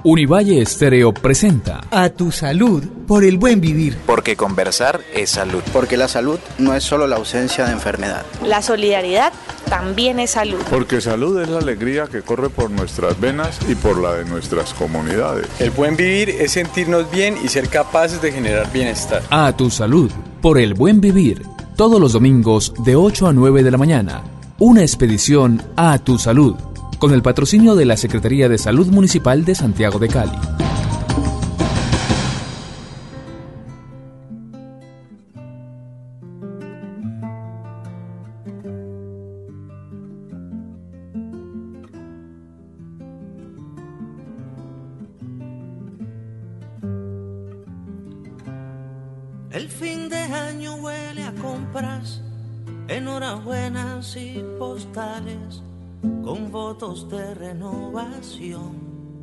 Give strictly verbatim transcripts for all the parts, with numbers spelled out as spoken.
Univalle Estéreo presenta A tu salud, por el buen vivir. Porque conversar es salud. Porque la salud no es solo la ausencia de enfermedad. La solidaridad también es salud. Porque salud es la alegría que corre por nuestras venas y por la de nuestras comunidades. El buen vivir es sentirnos bien y ser capaces de generar bienestar. A tu salud, por el buen vivir. Todos los domingos de ocho a nueve de la mañana. Una expedición a tu salud. Con el patrocinio de la Secretaría de Salud Municipal de Santiago de Cali. El fin de año huele a compras, enhorabuenas y postales con votos de renovación.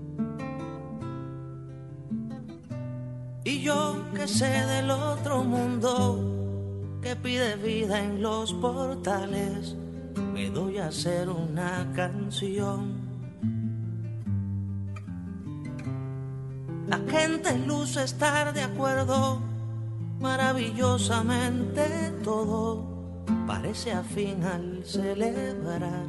Y yo que sé del otro mundo que pide vida en los portales, me doy a hacer una canción. La gente luce estar de acuerdo, maravillosamente todo parece afín al celebrar.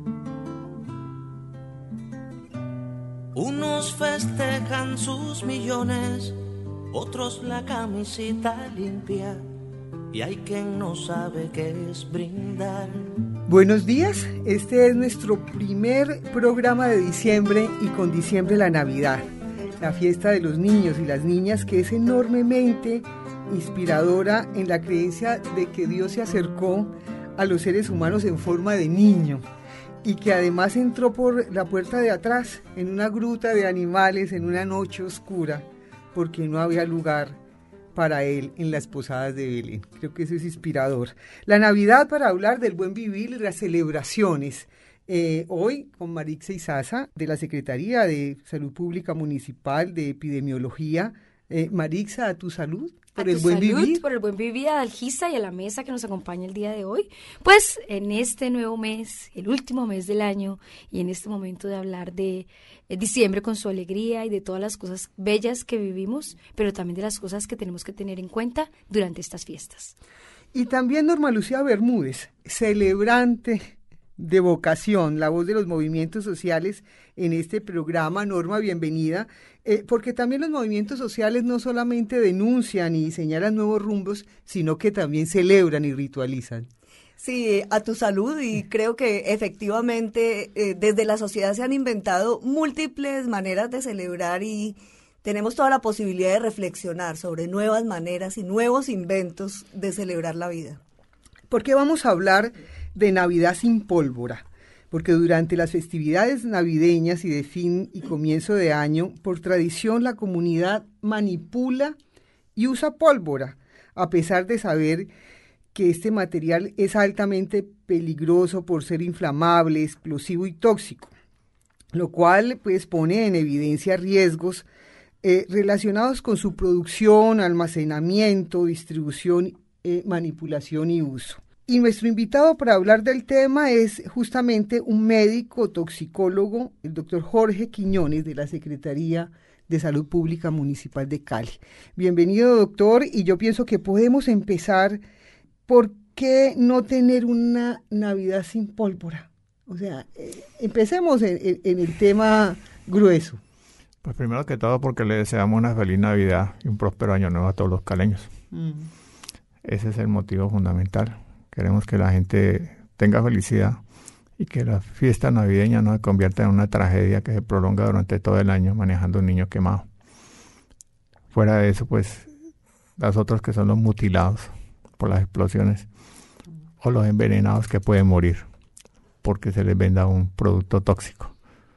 Unos festejan sus millones, otros la camisita limpia, y hay quien no sabe qué es brindar. Buenos días, este es nuestro primer programa de diciembre y con diciembre la Navidad, la fiesta de los niños y las niñas que es enormemente inspiradora en la creencia de que Dios se acercó a los seres humanos en forma de niño. Y que además entró por la puerta de atrás, en una gruta de animales, en una noche oscura, porque no había lugar para él en las posadas de Belén. Creo que eso es inspirador. La Navidad para hablar del buen vivir y las celebraciones. Eh, hoy con Marixa Izaza, de la Secretaría de Salud Pública Municipal de Epidemiología. Eh, Marixa, a tu salud. Por el buen salud, vivir. Por el buen vivir, a Dalgisa y a la mesa que nos acompaña el día de hoy. Pues en este nuevo mes, el último mes del año, y en este momento de hablar de eh, diciembre con su alegría y de todas las cosas bellas que vivimos, pero también de las cosas que tenemos que tener en cuenta durante estas fiestas. Y también Norma Lucía Bermúdez, celebrante de vocación, la voz de los movimientos sociales en este programa. Norma, bienvenida, eh, porque también los movimientos sociales no solamente denuncian y señalan nuevos rumbos, sino que también celebran y ritualizan. Sí, a tu salud, y creo que efectivamente eh, desde la sociedad se han inventado múltiples maneras de celebrar y tenemos toda la posibilidad de reflexionar sobre nuevas maneras y nuevos inventos de celebrar la vida. ¿Por qué vamos a hablar de Navidad sin pólvora? Porque durante las festividades navideñas y de fin y comienzo de año, por tradición la comunidad manipula y usa pólvora, a pesar de saber que este material es altamente peligroso por ser inflamable, explosivo y tóxico, lo cual pues pone en evidencia riesgos eh, relacionados con su producción, almacenamiento, distribución, eh, manipulación y uso. Y nuestro invitado para hablar del tema es justamente un médico toxicólogo, el doctor Jorge Quiñones, de la Secretaría de Salud Pública Municipal de Cali. Bienvenido, doctor, y yo pienso que podemos empezar. ¿Por qué no tener una Navidad sin pólvora? O sea, eh, empecemos en, en, en el tema grueso. Pues primero que todo porque le deseamos una feliz Navidad y un próspero año nuevo a todos los caleños. Mm. Ese es el motivo fundamental. Queremos que la gente tenga felicidad y que la fiesta navideña no se convierta en una tragedia que se prolonga durante todo el año manejando un niño quemado. Fuera de eso, pues, las otras que son los mutilados por las explosiones o los envenenados que pueden morir porque se les venda un producto tóxico.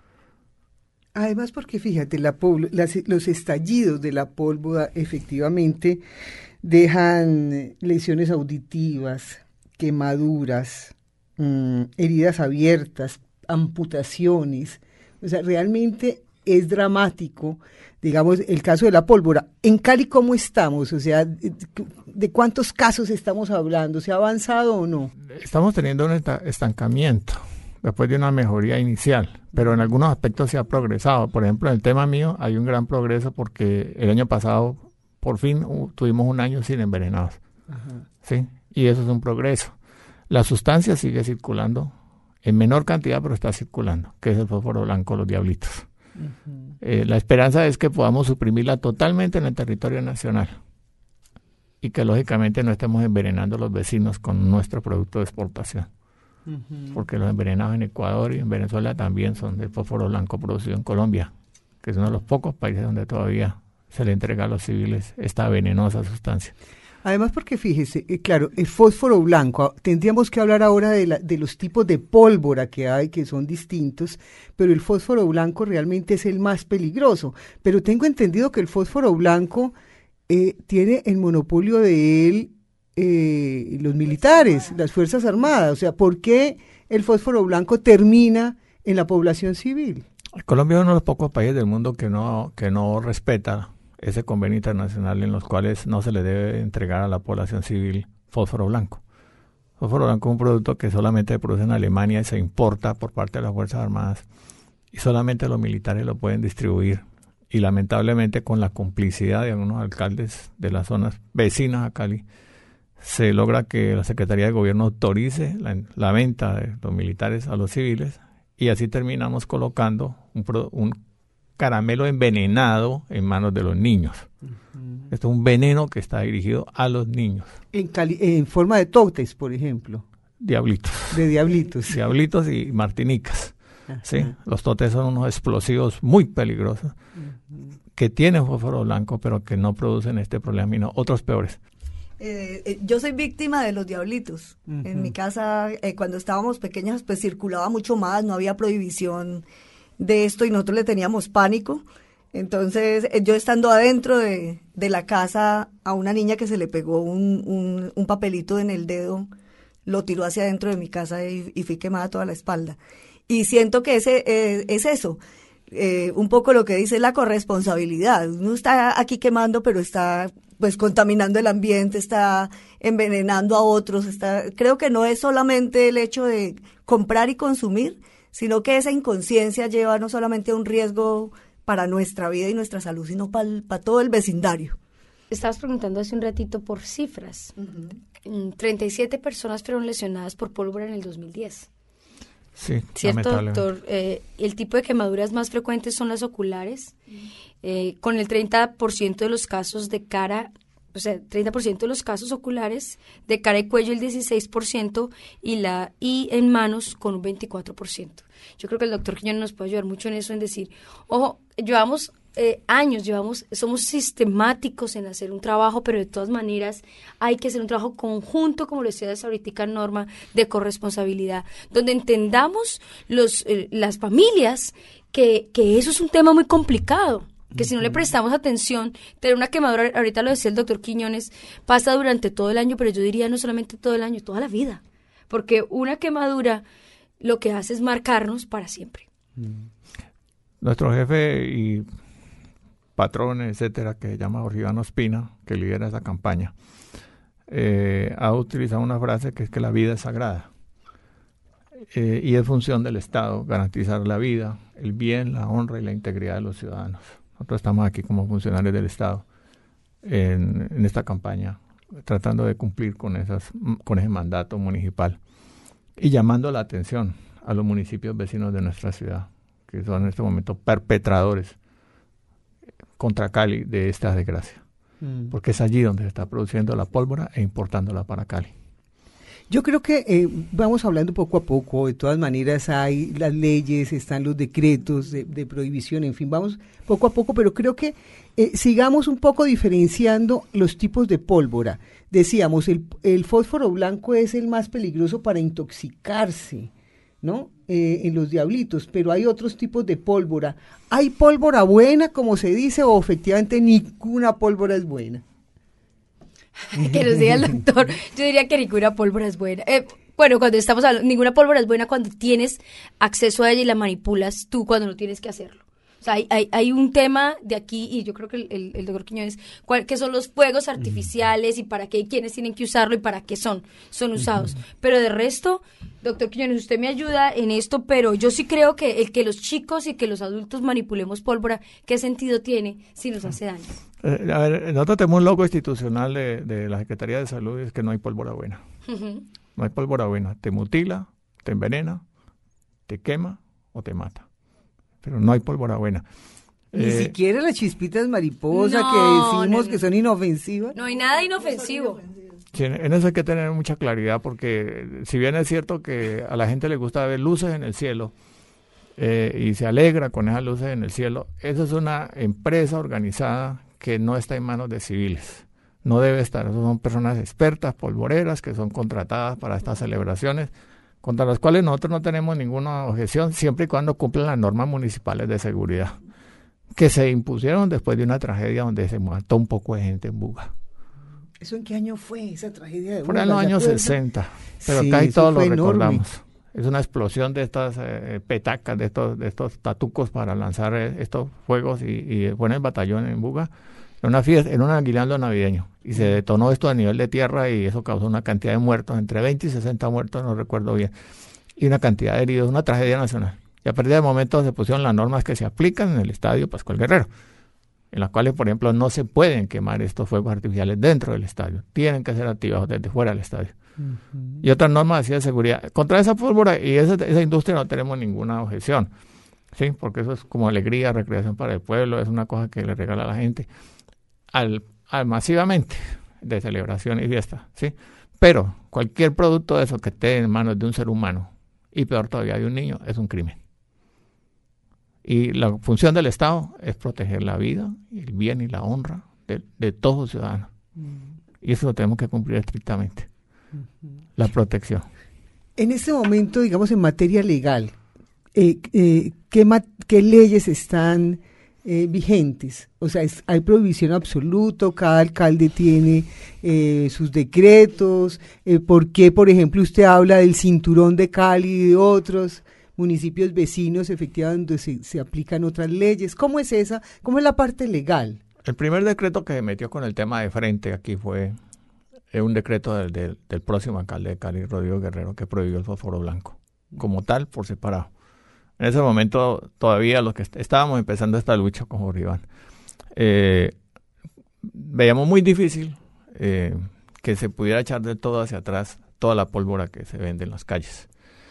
Además, porque fíjate, la pol- las, los estallidos de la pólvora efectivamente dejan lesiones auditivas, quemaduras, mmm, heridas abiertas, amputaciones. O sea, realmente es dramático, digamos, el caso de la pólvora. En Cali, ¿cómo estamos? O sea, ¿de cuántos casos estamos hablando? ¿Se ha avanzado o no? Estamos teniendo un estancamiento. después de una mejoría inicial, pero en algunos aspectos se ha progresado. Por ejemplo, en el tema mío hay un gran progreso porque el año pasado por fin uh, tuvimos un año sin envenenados. Ajá. ¿Sí? Y eso es un progreso. La sustancia sigue circulando en menor cantidad, pero está circulando, que es el fósforo blanco, los diablitos. Uh-huh. Eh, la esperanza es que podamos suprimirla totalmente en el territorio nacional y que lógicamente no estemos envenenando a los vecinos con nuestro producto de exportación. Uh-huh. Porque los envenenados en Ecuador y en Venezuela también son de fósforo blanco producido en Colombia, que es uno de los pocos países donde todavía se le entrega a los civiles esta venenosa sustancia. Además, porque fíjese, eh, claro, el fósforo blanco, tendríamos que hablar ahora de, la, de los tipos de pólvora que hay, que son distintos, pero el fósforo blanco realmente es el más peligroso. Pero tengo entendido que el fósforo blanco eh, tiene el monopolio de él eh, los militares, las Fuerzas Armadas. O sea, ¿por qué el fósforo blanco termina en la población civil? Colombia es uno de los pocos países del mundo que no, que no respeta ese convenio internacional en los cuales no se le debe entregar a la población civil fósforo blanco. Fósforo blanco es un producto que solamente se produce en Alemania y se importa por parte de las Fuerzas Armadas y solamente los militares lo pueden distribuir, y lamentablemente con la complicidad de algunos alcaldes de las zonas vecinas a Cali se logra que la Secretaría de Gobierno autorice la, la venta de los militares a los civiles, y así terminamos colocando un, un caramelo envenenado en manos de los niños. Uh-huh. Esto es un veneno que está dirigido a los niños. En, cali- en forma de totes, por ejemplo. Diablitos. De diablitos. Diablitos y martinicas. Uh-huh. ¿Sí? Los totes son unos explosivos muy peligrosos uh-huh. que tienen fósforo blanco, pero que no producen este problema, sino otros peores. Eh, eh, yo soy víctima de los diablitos. Uh-huh. En mi casa, eh, cuando estábamos pequeñas, pues circulaba mucho más, no había prohibición de esto y nosotros le teníamos pánico. Entonces, eh, yo estando adentro de, de la casa, a una niña que se le pegó un, un, un papelito en el dedo, lo tiró hacia adentro de mi casa y, y fui quemada toda la espalda. Y siento que ese eh, es eso. Eh, un poco lo que dice la corresponsabilidad. Uno está aquí quemando, pero está pues contaminando el ambiente, está envenenando a otros. Está, creo que no es solamente el hecho de comprar y consumir, sino que esa inconsciencia lleva no solamente a un riesgo para nuestra vida y nuestra salud, sino para pa todo el vecindario. Estabas preguntando hace un ratito por cifras. Uh-huh. treinta y siete personas fueron lesionadas por pólvora en el dos mil diez. Sí, ¿cierto, doctor? Eh, el tipo de quemaduras más frecuentes son las oculares, eh, con el treinta por ciento de los casos de cara, o sea, treinta por ciento de los casos oculares, de cara y cuello el dieciséis por ciento y, la, y en manos con un veinticuatro por ciento. Yo creo que el doctor Quiñones nos puede ayudar mucho en eso, en decir, ojo, llevamos eh, años, llevamos, somos sistemáticos en hacer un trabajo, pero de todas maneras hay que hacer un trabajo conjunto, como lo decías ahorita, Norma, de corresponsabilidad, donde entendamos los, eh, las familias que, que eso es un tema muy complicado, que si no le prestamos atención, tener una quemadura, ahorita lo decía el doctor Quiñones, pasa durante todo el año, pero yo diría no solamente todo el año, toda la vida, porque una quemadura lo que hace es marcarnos para siempre. Nuestro jefe y patrón, etcétera, que se llama Jorge Iván Ospina, que lidera esa campaña, eh, ha utilizado una frase que es que la vida es sagrada. Eh, y es función del Estado garantizar la vida, el bien, la honra y la integridad de los ciudadanos. Nosotros estamos aquí como funcionarios del Estado en, en esta campaña, tratando de cumplir con, esas, con ese mandato municipal y llamando la atención a los municipios vecinos de nuestra ciudad, que son en este momento perpetradores contra Cali de esta desgracia, mm. porque es allí donde se está produciendo la pólvora e importándola para Cali. Yo creo que eh, vamos hablando poco a poco, de todas maneras hay las leyes, están los decretos de, de prohibición, en fin, vamos poco a poco, pero creo que eh, sigamos un poco diferenciando los tipos de pólvora. Decíamos, el, el fósforo blanco es el más peligroso para intoxicarse, ¿no? Eh, en los diablitos, pero hay otros tipos de pólvora. ¿Hay pólvora buena, como se dice, o efectivamente ninguna pólvora es buena? Que nos diga el doctor. Yo diría que ninguna pólvora es buena. Eh, bueno, cuando estamos hablando, ninguna pólvora es buena cuando tienes acceso a ella y la manipulas tú cuando no tienes que hacerlo. O sea, hay, hay, hay un tema de aquí, y yo creo que el, el, el doctor Quiñones, cuál, qué son los fuegos artificiales y para qué, quiénes tienen que usarlo y para qué son, son usados. Uh-huh. Pero de resto, doctor Quiñones, usted me ayuda en esto, pero yo sí creo que el que los chicos y que los adultos manipulemos pólvora, ¿qué sentido tiene si nos hace daño? Eh, a ver, nosotros tenemos un logo institucional de, de la Secretaría de Salud, es que no hay pólvora buena. Uh-huh. No hay pólvora buena. Te mutila, te envenena, te quema o te mata. Pero no hay pólvora buena. Ni eh, siquiera las chispitas mariposa no, que decimos no, no. que son inofensivas. No hay nada inofensivo. Sí, en eso hay que tener mucha claridad porque si bien es cierto que a la gente le gusta ver luces en el cielo eh, y se alegra con esas luces en el cielo, esa es una empresa organizada que no está en manos de civiles. No debe estar. Esas son personas expertas, polvoreras, que son contratadas para estas celebraciones, contra las cuales nosotros no tenemos ninguna objeción, siempre y cuando cumplan las normas municipales de seguridad, que se impusieron después de una tragedia donde se mató un poco de gente en Buga. ¿Eso en qué año fue, esa tragedia de Buga? Fue en los años sesenta, pero sí, casi todos lo recordamos. Enorme. Es una explosión de estas eh, petacas, de estos, de estos tatucos para lanzar eh, estos fuegos, y, y fue en el batallón en Buga, en una fiesta, en un aguinaldo navideño, y se detonó esto a nivel de tierra y eso causó una cantidad de muertos, entre veinte y sesenta muertos, no recuerdo bien, y una cantidad de heridos, una tragedia nacional. Y a partir de momento se pusieron las normas que se aplican en el Estadio Pascual Guerrero, en las cuales, por ejemplo, no se pueden quemar estos fuegos artificiales dentro del estadio, tienen que ser activados desde fuera del estadio. Uh-huh. Y otras normas así de seguridad. Contra esa pólvora y esa, esa industria no tenemos ninguna objeción, ¿sí? Porque eso es como alegría, recreación para el pueblo, es una cosa que le regala a la gente. Al, al masivamente de celebración y fiesta, ¿sí? Pero cualquier producto de eso que esté en manos de un ser humano, y peor todavía de un niño, es un crimen. Y la función del Estado es proteger la vida, el bien y la honra de, de todos ciudadanos. Mm. Y eso lo tenemos que cumplir estrictamente. Uh-huh. La protección. En este momento, digamos, en materia legal, eh, eh, ¿qué, ma- ¿qué leyes están Eh, vigentes? O sea, es, hay prohibición absoluta, cada alcalde tiene eh, sus decretos, eh, ¿por qué, por ejemplo, usted habla del cinturón de Cali y de otros municipios vecinos, efectivamente, donde se, se aplican otras leyes? ¿Cómo es esa? ¿Cómo es la parte legal? El primer decreto que se metió con el tema de frente aquí fue eh, un decreto del, del, del próximo alcalde de Cali, Rodrigo Guerrero, que prohibió el fósforo blanco, como tal, por separado. En ese momento todavía los que est- estábamos empezando esta lucha con Jorge Iván, eh, veíamos muy difícil eh, que se pudiera echar de todo hacia atrás toda la pólvora que se vende en las calles.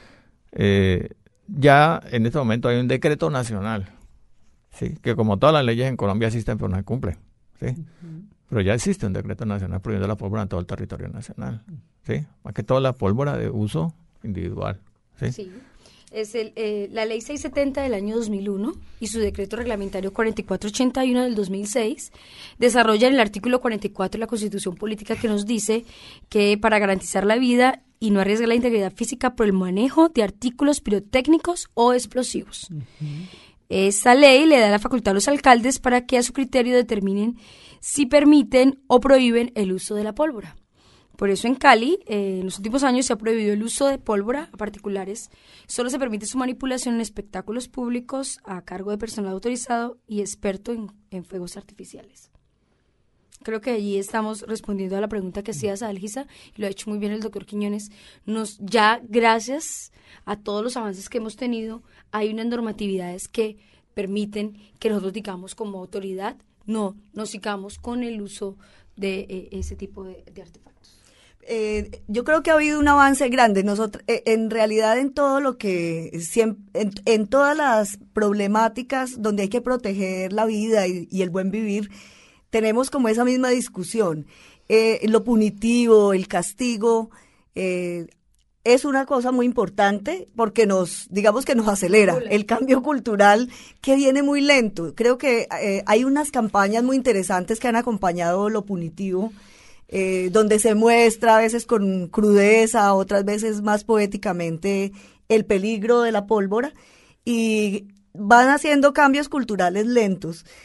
Eh, ya en este momento hay un decreto nacional, ¿sí? Que como todas las leyes en Colombia existen pero no se cumplen, ¿sí? Uh-huh. Pero ya existe un decreto nacional prohibiendo la pólvora en todo el territorio nacional, ¿sí? Más que toda la pólvora de uso individual, ¿sí? Sí. Es el, eh, la ley seiscientos setenta del año dos mil uno y su decreto reglamentario cuarenta y cuatro ochenta y uno del dos mil seis desarrollan el artículo cuarenta y cuatro de la Constitución Política, que nos dice que para garantizar la vida y no arriesgar la integridad física por el manejo de artículos pirotécnicos o explosivos. Uh-huh. Esta ley le da la facultad a los alcaldes para que a su criterio determinen si permiten o prohíben el uso de la pólvora. Por eso en Cali, eh, en los últimos años se ha prohibido el uso de pólvora a particulares. Solo se permite su manipulación en espectáculos públicos a cargo de personal autorizado y experto en, en fuegos artificiales. Creo que allí estamos respondiendo a la pregunta que hacías, Adalgisa, y lo ha hecho muy bien el doctor Quiñones. Nos, ya gracias a todos los avances que hemos tenido, hay unas normatividades que permiten que nosotros digamos como autoridad, no, no sigamos con el uso de eh, ese tipo de, de artefactos. Eh, yo creo que ha habido un avance grande. Nosotros, eh, en realidad, en todo lo que, siempre, en, en todas las problemáticas donde hay que proteger la vida y, y el buen vivir, tenemos como esa misma discusión. Eh, lo punitivo, el castigo, eh, es una cosa muy importante porque nos, digamos que nos acelera el cambio cultural que viene muy lento. Creo que eh, hay unas campañas muy interesantes que han acompañado lo punitivo, Eh, donde se muestra a veces con crudeza, otras veces más poéticamente el peligro de la pólvora, y van haciendo cambios culturales lentos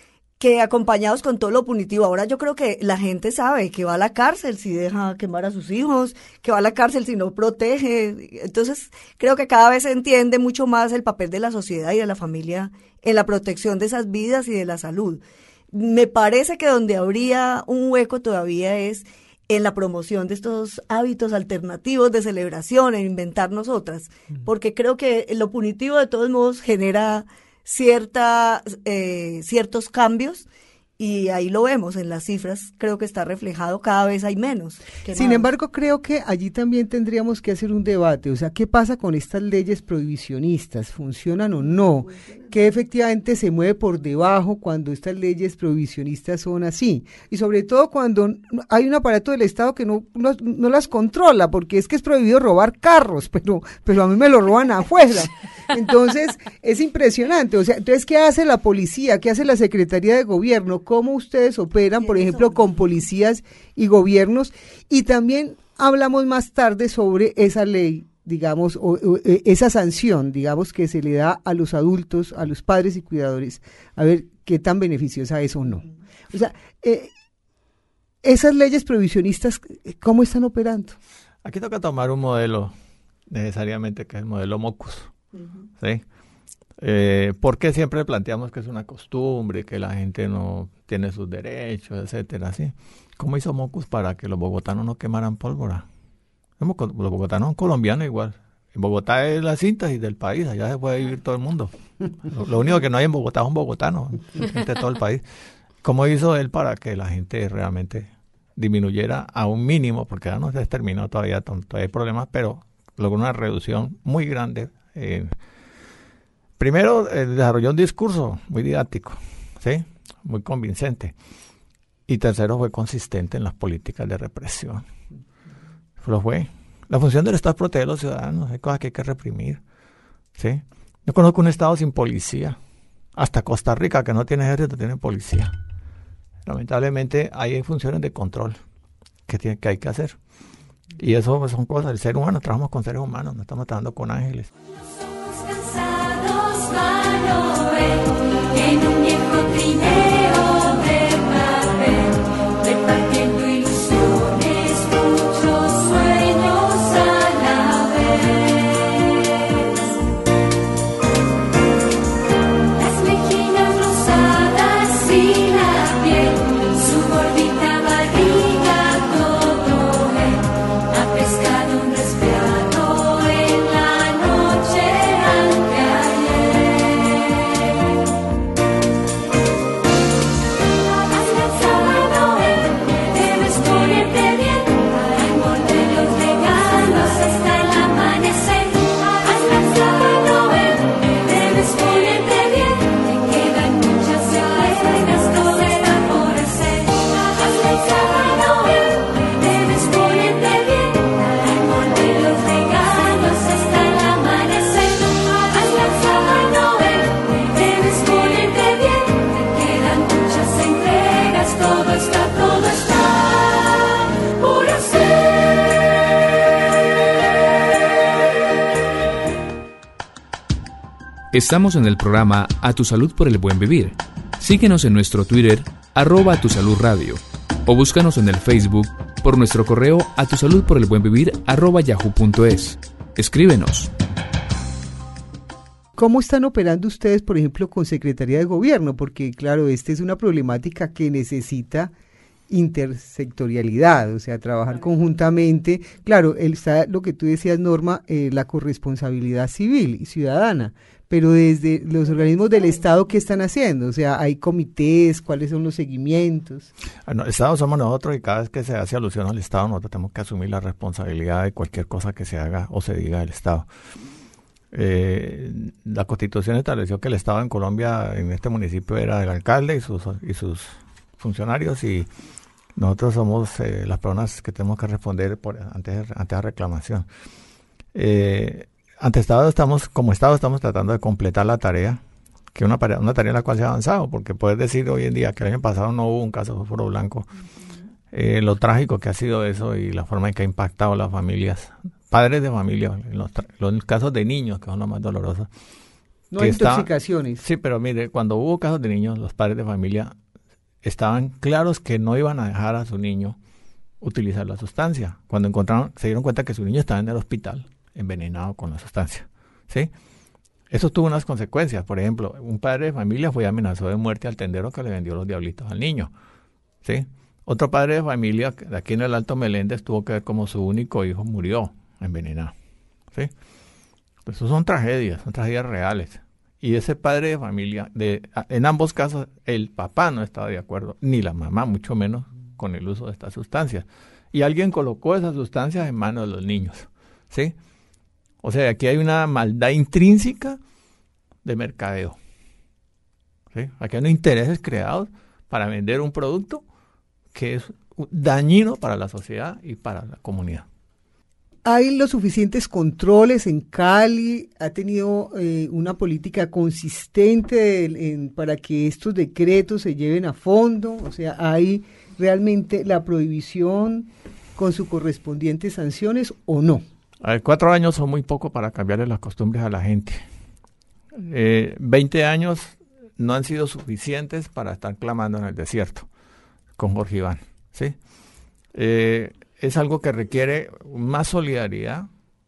que acompañados con todo lo punitivo. Ahora yo creo que la gente sabe que va a la cárcel si deja quemar a sus hijos, que va a la cárcel si no protege. Entonces creo que cada vez se entiende mucho más el papel de la sociedad y de la familia en la protección de esas vidas y de la salud. Me parece que donde habría un hueco todavía es en la promoción de estos hábitos alternativos de celebración, en inventarnos otras, porque creo que lo punitivo de todos modos genera cierta, eh, ciertos cambios, y ahí lo vemos en las cifras, creo que está reflejado, cada vez hay menos. Sin embargo, creo que allí también tendríamos que hacer un debate, o sea, ¿qué pasa con estas leyes prohibicionistas? ¿Funcionan o no? ¿Qué efectivamente se mueve por debajo cuando estas leyes prohibicionistas son así? Y sobre todo cuando hay un aparato del Estado que no, no, no las controla, porque es que es prohibido robar carros, pero, pero a mí me lo roban afuera. Entonces, es impresionante. O sea, entonces, ¿qué hace la policía? ¿Qué hace la Secretaría de Gobierno? ¿Cómo ustedes operan, por ejemplo, con policías y gobiernos? Y también hablamos más tarde sobre esa ley, digamos, o, o esa sanción, digamos, que se le da a los adultos, a los padres y cuidadores, a ver qué tan beneficiosa es o no. O sea, eh, esas leyes prohibicionistas, ¿cómo están operando? Aquí toca tomar un modelo, necesariamente, que es el modelo MOCUS, uh-huh. ¿sí? Eh, porque siempre planteamos que es una costumbre, que la gente no tiene sus derechos, etcétera, ¿sí? ¿Cómo hizo MOCUS para que los bogotanos no quemaran pólvora? Los bogotanos son colombianos igual. En Bogotá es la síntesis del país, allá se puede vivir todo el mundo. Lo, lo único que no hay en Bogotá son bogotanos, gente de todo el país. ¿Cómo hizo él para que la gente realmente disminuyera a un mínimo? Porque ya no se terminó todavía, todavía hay problemas, pero logró una reducción muy grande. Eh, primero, eh, desarrolló un discurso muy didáctico, ¿sí? Muy convincente. Y tercero, fue consistente en las políticas de represión. Lo fue. La función del Estado es proteger a los ciudadanos, hay cosas que hay que reprimir, ¿sí? Yo conozco un Estado sin policía, hasta Costa Rica, que no tiene ejército, tiene policía. Lamentablemente hay funciones de control que, tiene, que hay que hacer. Y eso pues, son cosas del ser humano, trabajamos con seres humanos, no estamos trabajando con ángeles. En un viejo trineo de papel, repartiendo ilusiones, muchos sueños a la vez. Las mejillas rosadas y la piel, su gordita barriga, todo él ha pescado un resfriado en la noche anteayer. Estamos en el programa A Tu Salud por el Buen Vivir. Síguenos en nuestro Twitter, arroba A Tu Salud Radio, o búscanos en el Facebook por nuestro correo a tu salud por el buen vivir arroba yahoo punto es. Escríbenos. ¿Cómo están operando ustedes, por ejemplo, con Secretaría de Gobierno? Porque, claro, esta es una problemática que necesita intersectorialidad, o sea, trabajar conjuntamente. Claro, está lo que tú decías, Norma, eh, la corresponsabilidad civil y ciudadana, pero desde los organismos del Estado, ¿qué están haciendo? O sea, ¿hay comités? ¿Cuáles son los seguimientos? Bueno, el Estado somos nosotros y cada vez que se hace alusión al Estado, nosotros tenemos que asumir la responsabilidad de cualquier cosa que se haga o se diga del Estado. Eh, la Constitución estableció que el Estado en Colombia, en este municipio, era el alcalde y sus, y sus funcionarios, y nosotros somos eh, las personas que tenemos que responder por, ante, ante la reclamación. Eh, ante Estado estamos, como Estado estamos tratando de completar la tarea, que es una, una tarea en la cual se ha avanzado, porque puedes decir hoy en día que el año pasado no hubo un caso de fósforo blanco, eh, lo trágico que ha sido eso y la forma en que ha impactado a las familias, padres de familia, en los, los casos de niños, que son los más dolorosos. No hay intoxicaciones. Está, sí, pero mire, cuando hubo casos de niños, los padres de familia estaban claros que no iban a dejar a su niño utilizar la sustancia. Cuando encontraron, se dieron cuenta que su niño estaba en el hospital envenenado con la sustancia, ¿sí? Eso tuvo unas consecuencias. Por ejemplo, un padre de familia fue y amenazó de muerte al tendero que le vendió los diablitos al niño, ¿sí? Otro padre de familia, de aquí en el Alto Meléndez, tuvo que ver cómo su único hijo murió envenenado, ¿sí? Pues eso son tragedias, son tragedias reales. Y ese padre de familia, de, en ambos casos, el papá no estaba de acuerdo, ni la mamá, mucho menos, con el uso de estas sustancias. Y alguien colocó esas sustancias en manos de los niños, ¿sí? O sea, aquí hay una maldad intrínseca de mercadeo, ¿sí? Aquí hay unos intereses creados para vender un producto que es dañino para la sociedad y para la comunidad. ¿Hay los suficientes controles en Cali? ¿Ha tenido eh, una política consistente en, en, para que estos decretos se lleven a fondo? O sea, ¿hay realmente la prohibición con sus correspondientes sanciones o no? A ver, cuatro años son muy poco para cambiarle las costumbres a la gente. Eh, veinte años no han sido suficientes para estar clamando en el desierto con Jorge Iván, ¿sí? Eh, es algo que requiere más solidaridad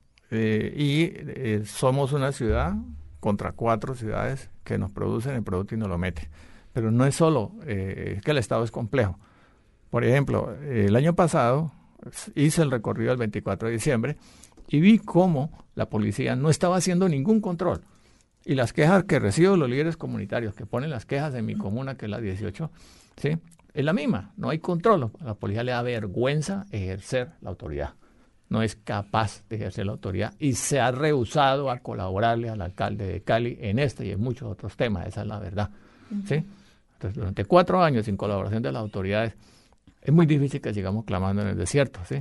eh, y eh, somos una ciudad contra cuatro ciudades que nos producen el producto y nos lo meten. Pero no es solo, eh, es que el Estado es complejo. Por ejemplo, eh, el año pasado hice el recorrido el veinticuatro de diciembre y vi cómo la policía no estaba haciendo ningún control. Y las quejas que recibo los líderes comunitarios que ponen las quejas en mi comuna, que es la dieciocho, ¿sí?, es la misma, no hay control. A la policía le da vergüenza ejercer la autoridad. No es capaz de ejercer la autoridad y se ha rehusado a colaborarle al alcalde de Cali en este y en muchos otros temas, esa es la verdad, ¿sí? Entonces, durante cuatro años sin colaboración de las autoridades, es muy difícil que sigamos clamando en el desierto, ¿sí?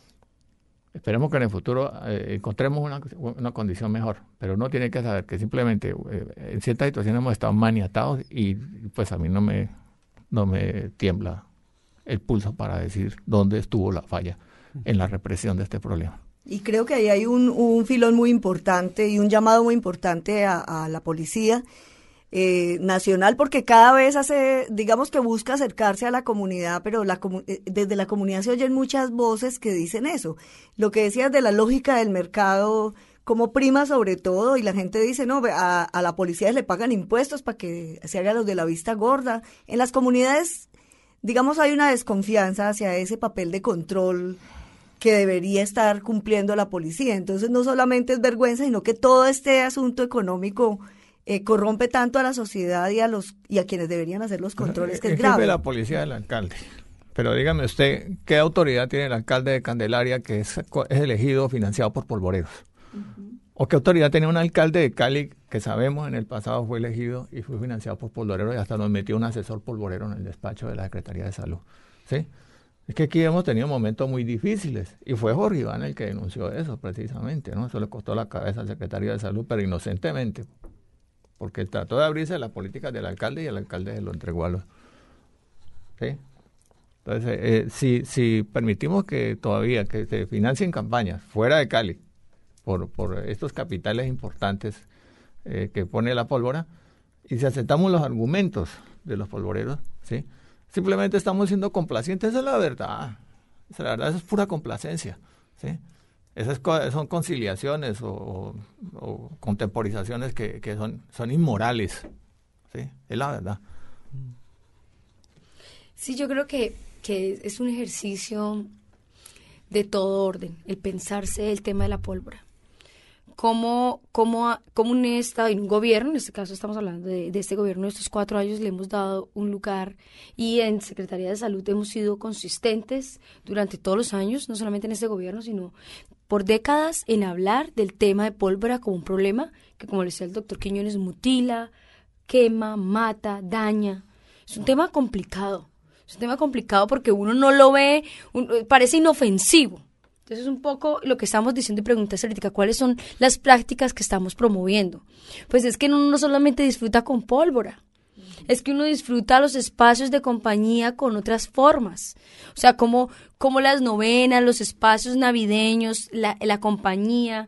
Esperemos que en el futuro eh, encontremos una, una condición mejor, pero uno tiene que saber que simplemente eh, en ciertas situaciones hemos estado maniatados y pues a mí no me... no me tiembla el pulso para decir dónde estuvo la falla en la represión de este problema. Y creo que ahí hay un, un filón muy importante y un llamado muy importante a, a la policía eh, nacional, porque cada vez hace, digamos que busca acercarse a la comunidad, pero la, desde la comunidad se oyen muchas voces que dicen eso. Lo que decías de la lógica del mercado, como prima sobre todo, y la gente dice, no, a, a la policía le pagan impuestos para que se haga los de la vista gorda. En las comunidades, digamos, hay una desconfianza hacia ese papel de control que debería estar cumpliendo la policía. Entonces, no solamente es vergüenza, sino que todo este asunto económico eh, corrompe tanto a la sociedad y a los y a quienes deberían hacer los controles, que es, es grave. Jefe de la policía del alcalde. Pero dígame usted, ¿qué autoridad tiene el alcalde de Candelaria que es, es elegido, financiado por polvoreros? Uh-huh. ¿O qué autoridad tenía un alcalde de Cali que sabemos en el pasado fue elegido y fue financiado por polvoreros y hasta nos metió un asesor polvorero en el despacho de la Secretaría de Salud? ¿Sí? Es que aquí hemos tenido momentos muy difíciles y fue Jorge Iván el que denunció eso precisamente, ¿no? Eso le costó la cabeza al secretario de Salud, pero inocentemente, porque él trató de abrirse las políticas del alcalde y el alcalde se lo entregó a los... ¿Sí? Entonces, eh, si, si permitimos que todavía que se financien campañas fuera de Cali por, por estos capitales importantes eh, que pone la pólvora, y si aceptamos los argumentos de los polvoreros, ¿sí?, simplemente estamos siendo complacientes, esa es la verdad. Esa es la verdad, eso es pura complacencia, ¿sí? Esas son conciliaciones o, o, o contemporizaciones que, que son, son inmorales, ¿sí? Es la verdad. Sí, yo creo que, que es un ejercicio de todo orden, el pensarse el tema de la pólvora. Cómo, cómo, cómo un Estado y un gobierno, en este caso estamos hablando de, de este gobierno, de estos cuatro años le hemos dado un lugar, y en Secretaría de Salud hemos sido consistentes durante todos los años, no solamente en este gobierno, sino por décadas, en hablar del tema de pólvora como un problema que, como le decía el doctor Quiñones, mutila, quema, mata, daña. Es un tema complicado, es un tema complicado porque uno no lo ve, un, parece inofensivo. Entonces es un poco lo que estamos diciendo y preguntas ahorita, ¿cuáles son las prácticas que estamos promoviendo? Pues es que uno no solamente disfruta con pólvora, es que uno disfruta los espacios de compañía con otras formas. O sea, como, como las novenas, los espacios navideños, la, la compañía,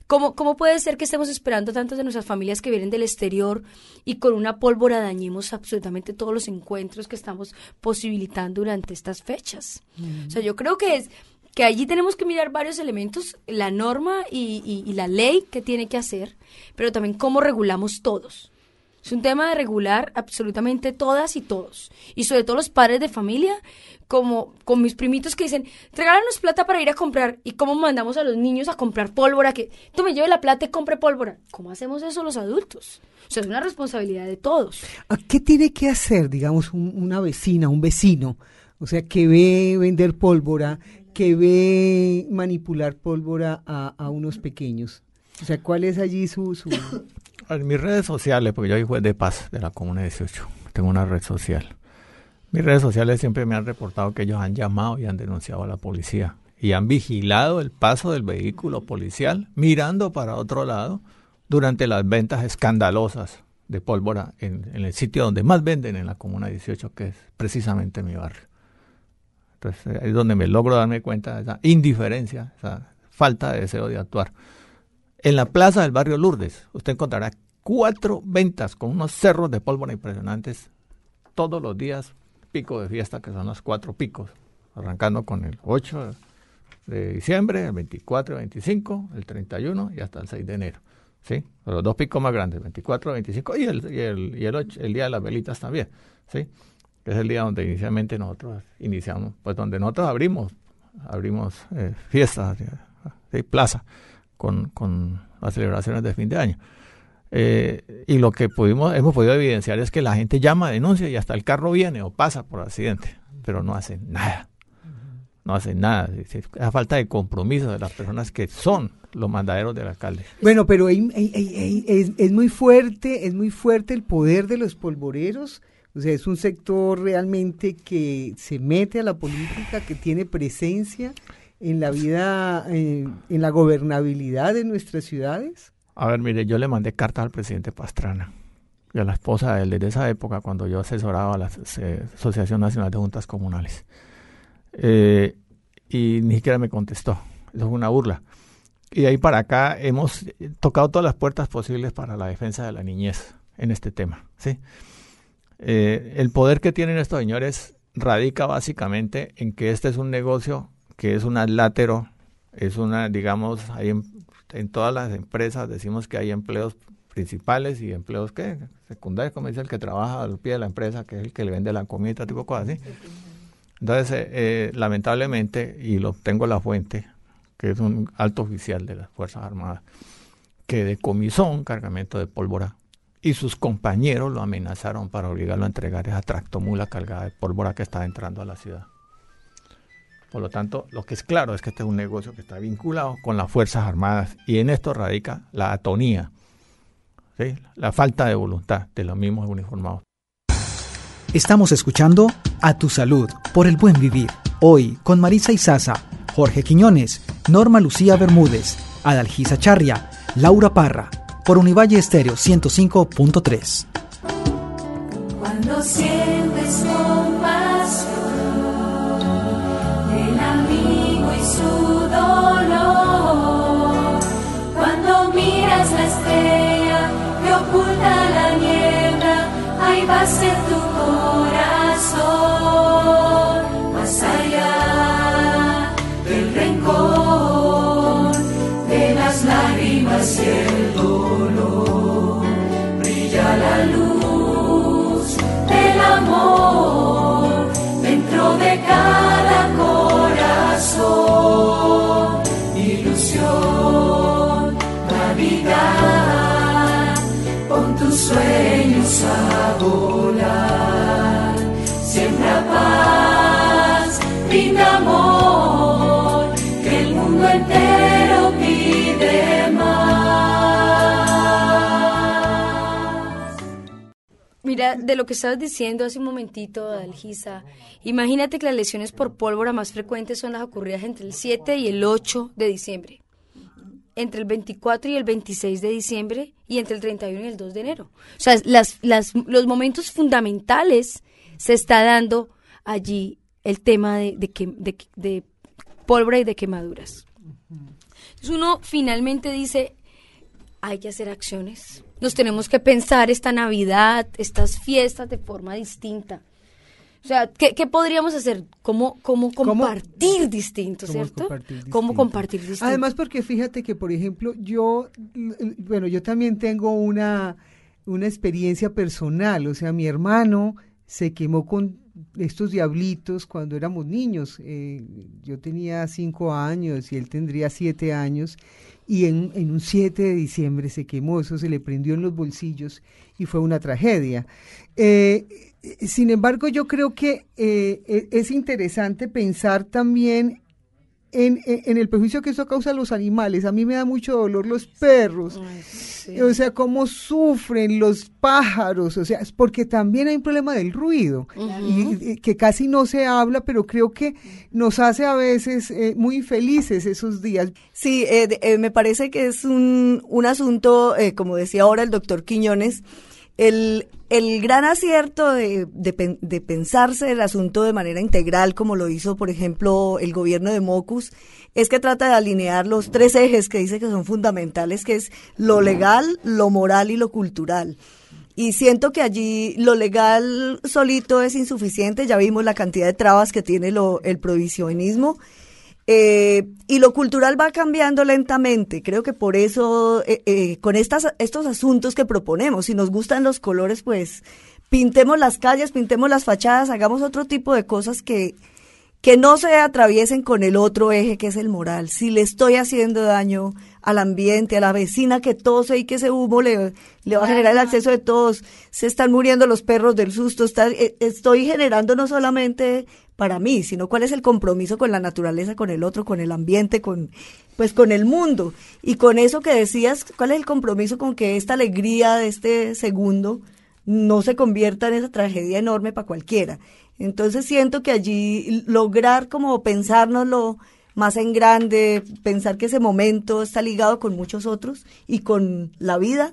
¿Cómo, ¿Cómo puede ser que estemos esperando tantos de nuestras familias que vienen del exterior y con una pólvora dañemos absolutamente todos los encuentros que estamos posibilitando durante estas fechas? Uh-huh. O sea, yo creo que es que allí tenemos que mirar varios elementos, la norma y, y, y la ley que tiene que hacer, pero también cómo regulamos todos. Es un tema de regular absolutamente todas y todos. Y sobre todo los padres de familia, como con mis primitos que dicen, regálanos plata para ir a comprar. ¿Y cómo mandamos a los niños a comprar pólvora? Que tú me lleve la plata y compre pólvora. ¿Cómo hacemos eso los adultos? O sea, es una responsabilidad de todos. ¿Qué tiene que hacer, digamos, un, una vecina, un vecino? O sea, que ve vender pólvora, que ve manipular pólvora a, a unos pequeños. O sea, ¿cuál es allí su... su... En mis redes sociales, porque yo soy juez de paz de la Comuna dieciocho, tengo una red social. Mis redes sociales siempre me han reportado que ellos han llamado y han denunciado a la policía y han vigilado el paso del vehículo policial mirando para otro lado durante las ventas escandalosas de pólvora en, en el sitio donde más venden en la Comuna dieciocho, que es precisamente mi barrio. Entonces ahí es donde me logro darme cuenta de esa indiferencia, esa falta de deseo de actuar. En la plaza del barrio Lourdes, usted encontrará cuatro ventas con unos cerros de pólvora impresionantes todos los días, pico de fiesta, que son los cuatro picos, arrancando con el ocho de diciembre, el veinticuatro, el veinticinco, el treinta y uno y hasta el seis de enero. ¿Sí? Los dos picos más grandes, veinticuatro, veinticinco y el, y el, y el, ocho, el día de las velitas también. ¿Sí? Que es el día donde inicialmente nosotros iniciamos, pues donde nosotros abrimos, abrimos eh, fiestas, ¿sí? Plaza. Con, con las celebraciones de fin de año. Eh, y lo que pudimos, hemos podido evidenciar es que la gente llama, denuncia y hasta el carro viene o pasa por accidente, pero no hacen nada. No hacen nada. Es falta de compromiso de las personas que son los mandaderos del alcalde. Bueno, pero hay, hay, hay, es, es muy fuerte, es muy fuerte el poder de los polvoreros. O sea, es un sector realmente que se mete a la política, que tiene presencia en la vida, eh, en la gobernabilidad de nuestras ciudades. A ver, mire, yo le mandé cartas al presidente Pastrana y a la esposa de él desde esa época cuando yo asesoraba a la eh, Asociación Nacional de Juntas Comunales. Eh, y ni siquiera me contestó. Eso fue una burla. Y de ahí para acá hemos tocado todas las puertas posibles para la defensa de la niñez en este tema, ¿sí? Eh, el poder que tienen estos señores radica básicamente en que este es un negocio que es un adlátero, es una, digamos, hay en, en todas las empresas decimos que hay empleos principales y empleos ¿qué? secundarios, como dice el que trabaja al pie de la empresa, que es el que le vende la comida, tipo de cosas así. Entonces, eh, eh, lamentablemente, y lo tengo la fuente, que es un alto oficial de las Fuerzas Armadas, que decomisó un cargamento de pólvora y sus compañeros lo amenazaron para obligarlo a entregar esa tractomula cargada de pólvora que estaba entrando a la ciudad. Por lo tanto, lo que es claro es que este es un negocio que está vinculado con las Fuerzas Armadas y en esto radica la atonía, ¿sí? La falta de voluntad de los mismos uniformados. Estamos escuchando A Tu Salud por el Buen Vivir. Hoy con Marisa Izaza, Jorge Quiñones, Norma Lucía Bermúdez, Adalgisa Charria, Laura Parra, por Univalle Estéreo ciento cinco punto tres. Cuando sientes compasión del amigo y su dolor, cuando miras la estrella que oculta la niebla, ahí va a ser tu corazón, más allá del rencor, de las lágrimas y el dolor, brilla la luz del amor dentro de cada corazón, ilusión, Navidad, pon tus sueños a volar, siembra paz, brinda amor, que el mundo entero pide más. Mira, de lo que estabas diciendo hace un momentito, Adalgisa, imagínate que las lesiones por pólvora más frecuentes son las ocurridas entre el siete y el ocho de diciembre, entre el veinticuatro y el veintiséis de diciembre y entre el treinta y uno y el dos de enero. O sea, las, las, los momentos fundamentales se está dando allí el tema de, de, que, de, de pólvora y de quemaduras. Entonces uno finalmente dice, hay que hacer acciones. Nos tenemos que pensar esta Navidad, estas fiestas de forma distinta. O sea, ¿qué, qué podríamos hacer? ¿Cómo, cómo compartir ¿Cómo? distinto, ¿Cómo cierto? Compartir distinto? ¿Cómo compartir distinto? Además, porque fíjate que, por ejemplo, yo, bueno, yo también tengo una, una experiencia personal. O sea, mi hermano se quemó con estos diablitos cuando éramos niños. Eh, yo tenía cinco años y él tendría siete años. Y en, en un siete de diciembre se quemó, eso se le prendió en los bolsillos y fue una tragedia. Eh, sin embargo, yo creo que eh, es interesante pensar también en, en, en el perjuicio que eso causa a los animales. A mí me da mucho dolor los perros, Ay, sí. O sea, cómo sufren los pájaros, o sea, es porque también hay un problema del ruido, uh-huh. y, y que casi no se habla, pero creo que nos hace a veces eh, muy felices esos días. Sí, eh, eh, me parece que es un, un asunto, eh, como decía ahora el doctor Quiñones, el, el gran acierto de, de, de pensarse el asunto de manera integral, como lo hizo, por ejemplo, el gobierno de Mockus, es que trata de alinear los tres ejes que dice que son fundamentales, que es lo legal, lo moral y lo cultural. Y siento que allí lo legal solito es insuficiente, ya vimos la cantidad de trabas que tiene lo, el prohibicionismo, eh, y lo cultural va cambiando lentamente. Creo que por eso, eh, eh, con estas, estos asuntos que proponemos, si nos gustan los colores, pues pintemos las calles, pintemos las fachadas, hagamos otro tipo de cosas que, que no se atraviesen con el otro eje que es el moral. Si le estoy haciendo daño al ambiente, a la vecina que tose y que ese humo le, le va a generar el acceso de todos, se están muriendo los perros del susto, está, estoy generando no solamente para mí, sino cuál es el compromiso con la naturaleza, con el otro, con el ambiente, con pues con el mundo. Y con eso que decías, cuál es el compromiso con que esta alegría de este segundo no se convierta en esa tragedia enorme para cualquiera. Entonces siento que allí lograr como pensárnoslo más en grande, pensar que ese momento está ligado con muchos otros y con la vida,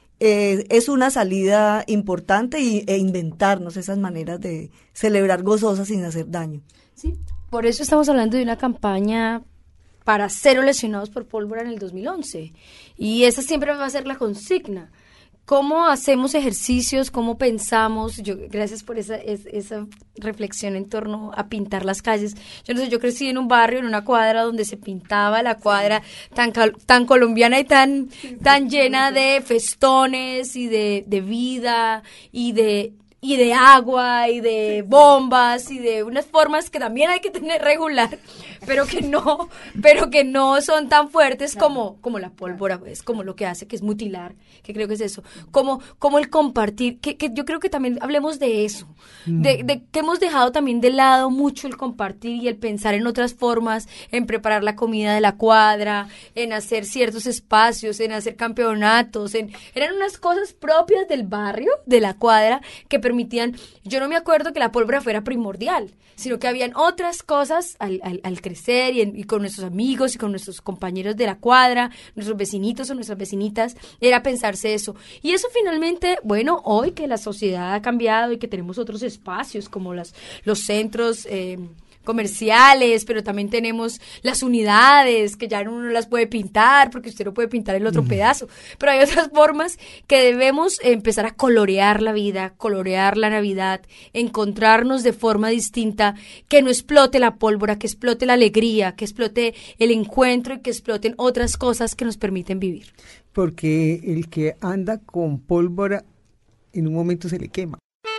eh, es una salida importante y, e inventarnos esas maneras de celebrar gozosas sin hacer daño. Sí, por eso estamos hablando de una campaña para cero lesionados por pólvora en el dos mil once y esa siempre va a ser la consigna. ¿Cómo hacemos ejercicios? ¿Cómo pensamos? Yo, gracias por esa, es, esa reflexión en torno a pintar las calles. Yo no sé, yo crecí en un barrio, en una cuadra donde se pintaba la cuadra tan tan colombiana y tan, tan llena de festones y de, de vida y de... y de agua y de bombas y de unas formas que también hay que tener regular, pero que no, pero que no son tan fuertes como, como la pólvora, pues, como lo que hace, que es mutilar, que creo que es eso, como, como el compartir, que, que yo creo que también hablemos de eso, de, de que hemos dejado también de lado mucho el compartir y el pensar en otras formas, en preparar la comida de la cuadra, en hacer ciertos espacios, en hacer campeonatos, en, eran unas cosas propias del barrio, de la cuadra, que permitían, yo no me acuerdo que la pólvora fuera primordial, sino que habían otras cosas al, al, al crecer y, en, y con nuestros amigos y con nuestros compañeros de la cuadra, nuestros vecinitos o nuestras vecinitas, era pensarse eso. Y eso finalmente, bueno, hoy que la sociedad ha cambiado y que tenemos otros espacios como las, los centros eh, comerciales, pero también tenemos las unidades que ya uno no las puede pintar porque usted no puede pintar el otro pedazo, pero hay otras formas que debemos empezar a colorear la vida, colorear la Navidad, encontrarnos de forma distinta, que no explote la pólvora, que explote la alegría, que explote el encuentro y que exploten otras cosas que nos permiten vivir. Porque el que anda con pólvora en un momento se le quema.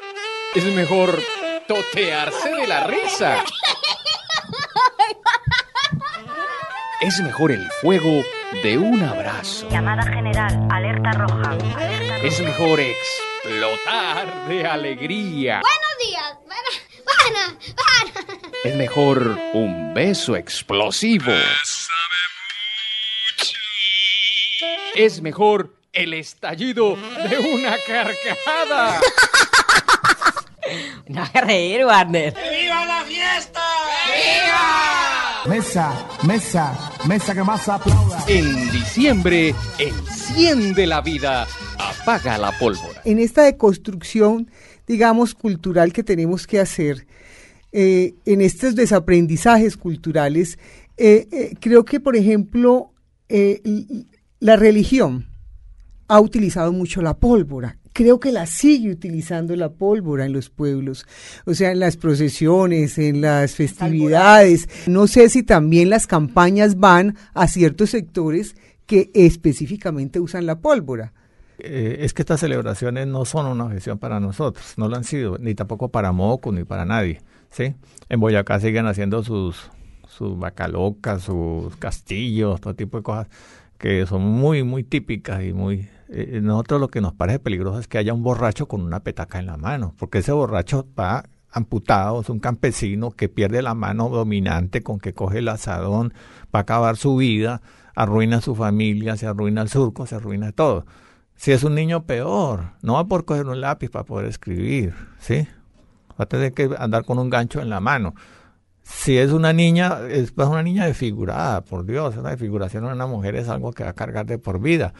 Es mejor totearse de la risa. Es mejor el fuego de un abrazo. Llamada general, alerta roja. Alerta roja. Es mejor explotar de alegría. Buenos días. Buena, buena, buena. Es mejor un beso explosivo. Es mejor el estallido de una carcajada. No hagas reír, Warner. ¡Viva la fiesta! ¡Viva! Mesa, mesa, mesa que más aplauda. En diciembre, enciende la vida, apaga la pólvora. En esta deconstrucción, digamos, cultural que tenemos que hacer, eh, en estos desaprendizajes culturales, eh, eh, creo que, por ejemplo, eh, la religión, ha utilizado mucho la pólvora. Creo que la sigue utilizando la pólvora en los pueblos, o sea, en las procesiones, en las festividades. No sé si también las campañas van a ciertos sectores que específicamente usan la pólvora. Eh, es que estas celebraciones no son una objeción para nosotros, no lo han sido, ni tampoco para Moco, ni para nadie, ¿sí? En Boyacá siguen haciendo sus, sus vacalocas, sus castillos, todo tipo de cosas que son muy, muy típicas y muy... Eh, nosotros lo que nos parece peligroso es que haya un borracho con una petaca en la mano, porque ese borracho va amputado, es un campesino que pierde la mano dominante con que coge el asadón, va a acabar su vida, arruina a su familia, se arruina el surco, se arruina todo. Si es un niño, peor, no va por coger un lápiz para poder escribir, ¿sí? Va a tener que andar con un gancho en la mano. Si es una niña, es una niña desfigurada, por Dios, una desfiguración en una mujer es algo que va a cargar de por vida.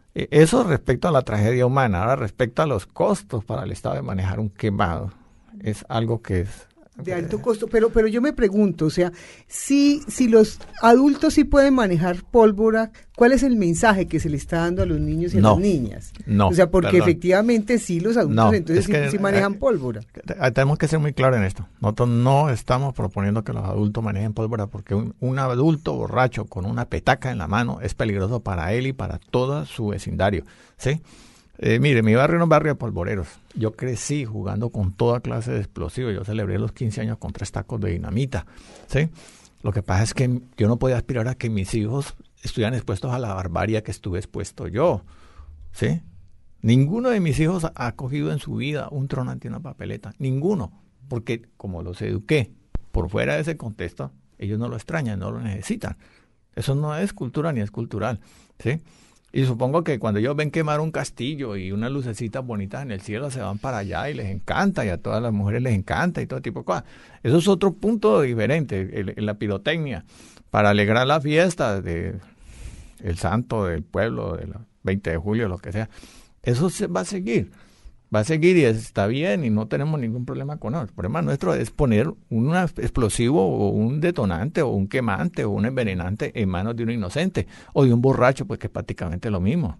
Eso respecto a la tragedia humana. Ahora, respecto a los costos para el Estado de manejar un quemado, es algo que es... De alto costo, pero pero yo me pregunto, o sea, si si los adultos sí pueden manejar pólvora, ¿cuál es el mensaje que se le está dando a los niños y a no, las niñas? No, o sea, porque perdón. efectivamente sí los adultos no, entonces sí, que, sí manejan eh, pólvora. Tenemos que ser muy claros en esto. Nosotros no estamos proponiendo que los adultos manejen pólvora porque un, un adulto borracho con una petaca en la mano es peligroso para él y para todo su vecindario, ¿sí? Eh, mire, mi barrio es un barrio de polvoreros. Yo crecí jugando con toda clase de explosivos. Yo celebré los quince años con tres tacos de dinamita, ¿sí? Lo que pasa es que yo no podía aspirar a que mis hijos estuvieran expuestos a la barbarie que estuve expuesto yo, ¿sí? Ninguno de mis hijos ha, ha cogido en su vida un tronante y una papeleta. Ninguno. Porque como los eduqué por fuera de ese contexto, ellos no lo extrañan, no lo necesitan. Eso no es cultura ni es cultural, ¿sí? Y supongo que cuando ellos ven quemar un castillo y unas lucecitas bonitas en el cielo, se van para allá y les encanta, y a todas las mujeres les encanta y todo tipo de cosas. Eso es otro punto diferente, el, el, la pirotecnia, para alegrar la fiesta de el santo del pueblo, del veinte de julio, lo que sea. Eso se va a seguir, va a seguir y está bien y no tenemos ningún problema con eso. El problema nuestro es poner un explosivo o un detonante o un quemante o un envenenante en manos de un inocente o de un borracho, pues que es prácticamente lo mismo.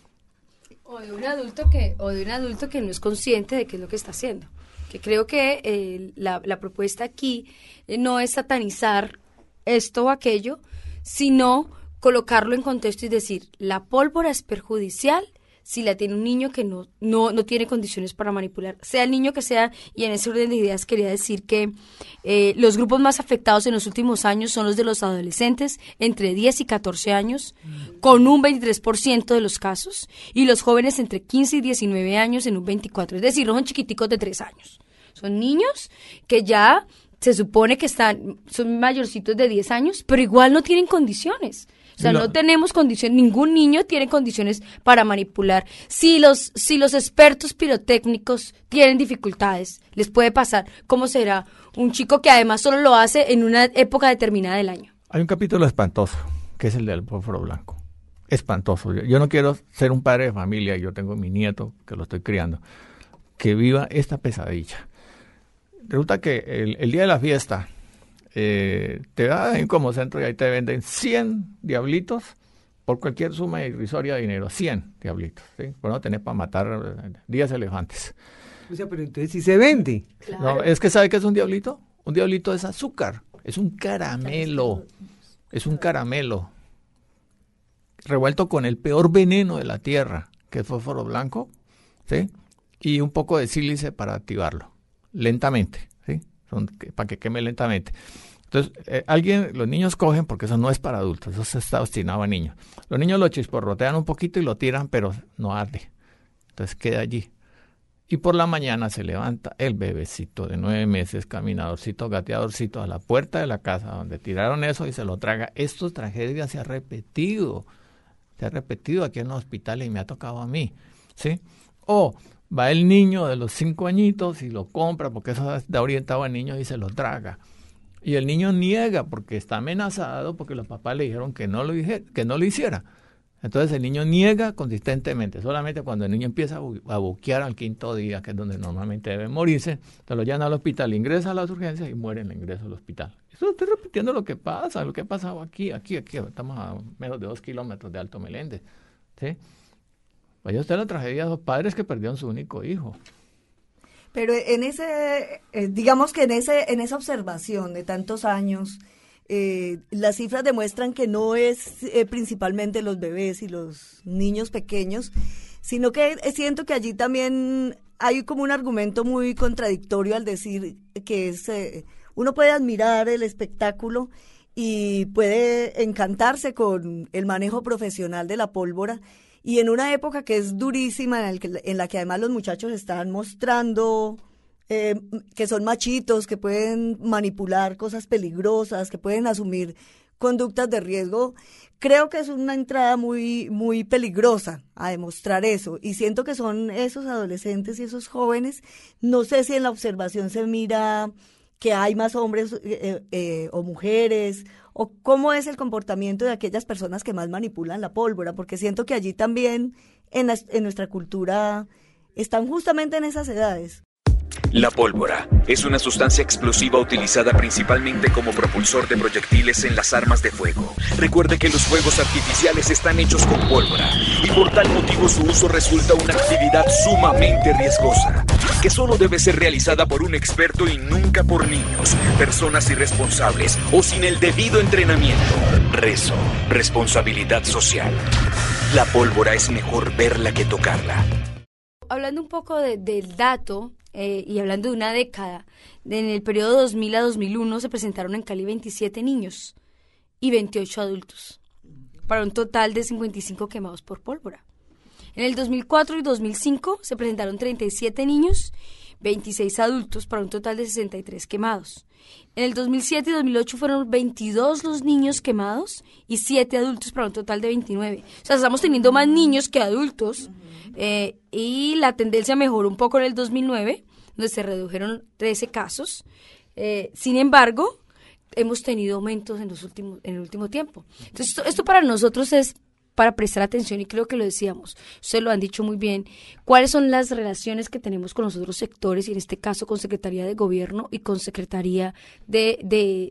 O de un adulto que, o de un adulto que no es consciente de qué es lo que está haciendo. Que creo que eh, la, la propuesta aquí eh, no es satanizar esto o aquello, sino colocarlo en contexto y decir, la pólvora es perjudicial si la tiene un niño que no, no, no tiene condiciones para manipular, sea el niño que sea, y en ese orden de ideas quería decir que eh, los grupos más afectados en los últimos años son los de los adolescentes entre diez y catorce años, con un veintitrés por ciento de los casos, y los jóvenes entre quince y diecinueve años en un veinticuatro por ciento, es decir, no son chiquiticos de tres años, son niños que ya se supone que están, son mayorcitos de diez años, pero igual no tienen condiciones. O sea, no tenemos condiciones, ningún niño tiene condiciones para manipular. Si los, si los expertos pirotécnicos tienen dificultades, les puede pasar. ¿Cómo será un chico que además solo lo hace en una época determinada del año? Hay un capítulo espantoso, que es el del fósforo blanco. Espantoso. Yo, yo no quiero ser un padre de familia, yo tengo mi nieto, que lo estoy criando, que viva esta pesadilla. Resulta que el, el día de la fiesta... Eh, te dan como centro y ahí te venden cien diablitos por cualquier suma irrisoria de dinero, cien diablitos, ¿sí? Bueno, tenés para matar diez elefantes. O sea, pero entonces sí se vende. Claro. No, es que ¿sabe qué es un diablito? Un diablito es azúcar, es un caramelo, es un caramelo revuelto con el peor veneno de la tierra, que es fósforo blanco, ¿sí? Y un poco de sílice para activarlo, lentamente, ¿sí? Son, para que queme lentamente. Entonces, eh, alguien, los niños cogen, porque eso no es para adultos, eso se está destinado a niños. Los niños lo chisporrotean un poquito y lo tiran, pero no arde. Entonces queda allí. Y por la mañana se levanta el bebecito de nueve meses, caminadorcito, gateadorcito, a la puerta de la casa donde tiraron eso y se lo traga. Esto, tragedia se ha repetido. Se ha repetido aquí en los hospitales y me ha tocado a mí, ¿sí? O va el niño de los cinco añitos y lo compra porque eso está orientado al niño y se lo traga. Y el niño niega porque está amenazado porque los papás le dijeron que no lo, dije, que no lo hiciera. Entonces el niño niega consistentemente. Solamente cuando el niño empieza a, bu- a buquear al quinto día, que es donde normalmente debe morirse, te lo llevan al hospital, ingresa a las urgencias y muere en el ingreso al hospital. Eso estoy repitiendo lo que pasa, lo que ha pasado aquí, aquí, aquí. Estamos a menos de dos kilómetros de Alto Meléndez, ¿sí? Vaya usted la tragedia de dos padres que perdieron su único hijo. Pero en ese, eh, digamos que en ese, en esa observación de tantos años, eh, las cifras demuestran que no es eh, principalmente los bebés y los niños pequeños, sino que siento que allí también hay como un argumento muy contradictorio al decir que es, eh, uno puede admirar el espectáculo y puede encantarse con el manejo profesional de la pólvora, y en una época que es durísima, en, el que, en la que además los muchachos están mostrando eh, que son machitos, que pueden manipular cosas peligrosas, que pueden asumir conductas de riesgo, creo que es una entrada muy, muy peligrosa a demostrar eso. Y siento que son esos adolescentes y esos jóvenes, no sé si en la observación se mira que hay más hombres eh, eh, o mujeres, o cómo es el comportamiento de aquellas personas que más manipulan la pólvora, porque siento que allí también en, la, en nuestra cultura están justamente en esas edades. La pólvora es una sustancia explosiva utilizada principalmente como propulsor de proyectiles en las armas de fuego. Recuerde que los fuegos artificiales están hechos con pólvora y por tal motivo su uso resulta una actividad sumamente riesgosa, que solo debe ser realizada por un experto y nunca por niños, personas irresponsables o sin el debido entrenamiento. Rezo, responsabilidad social. La pólvora es mejor verla que tocarla. Hablando un poco de, del dato eh, y hablando de una década, de, en el periodo dos mil a dos mil uno se presentaron en Cali veintisiete niños y veintiocho adultos, para un total de cincuenta y cinco quemados por pólvora. En el dos mil cuatro y dos mil cinco se presentaron treinta y siete niños, veintiséis adultos, para un total de sesenta y tres quemados. En el dos mil siete y dos mil ocho fueron veintidós los niños quemados y siete adultos, para un total de veintinueve. O sea, estamos teniendo más niños que adultos. Eh, y la tendencia mejoró un poco en el dos mil nueve, donde se redujeron trece casos. Eh, sin embargo, hemos tenido aumentos en los últimos en el último tiempo. Entonces, esto, esto para nosotros es para prestar atención, y creo que lo decíamos, ustedes lo han dicho muy bien, cuáles son las relaciones que tenemos con los otros sectores, y en este caso con Secretaría de Gobierno y con Secretaría de... de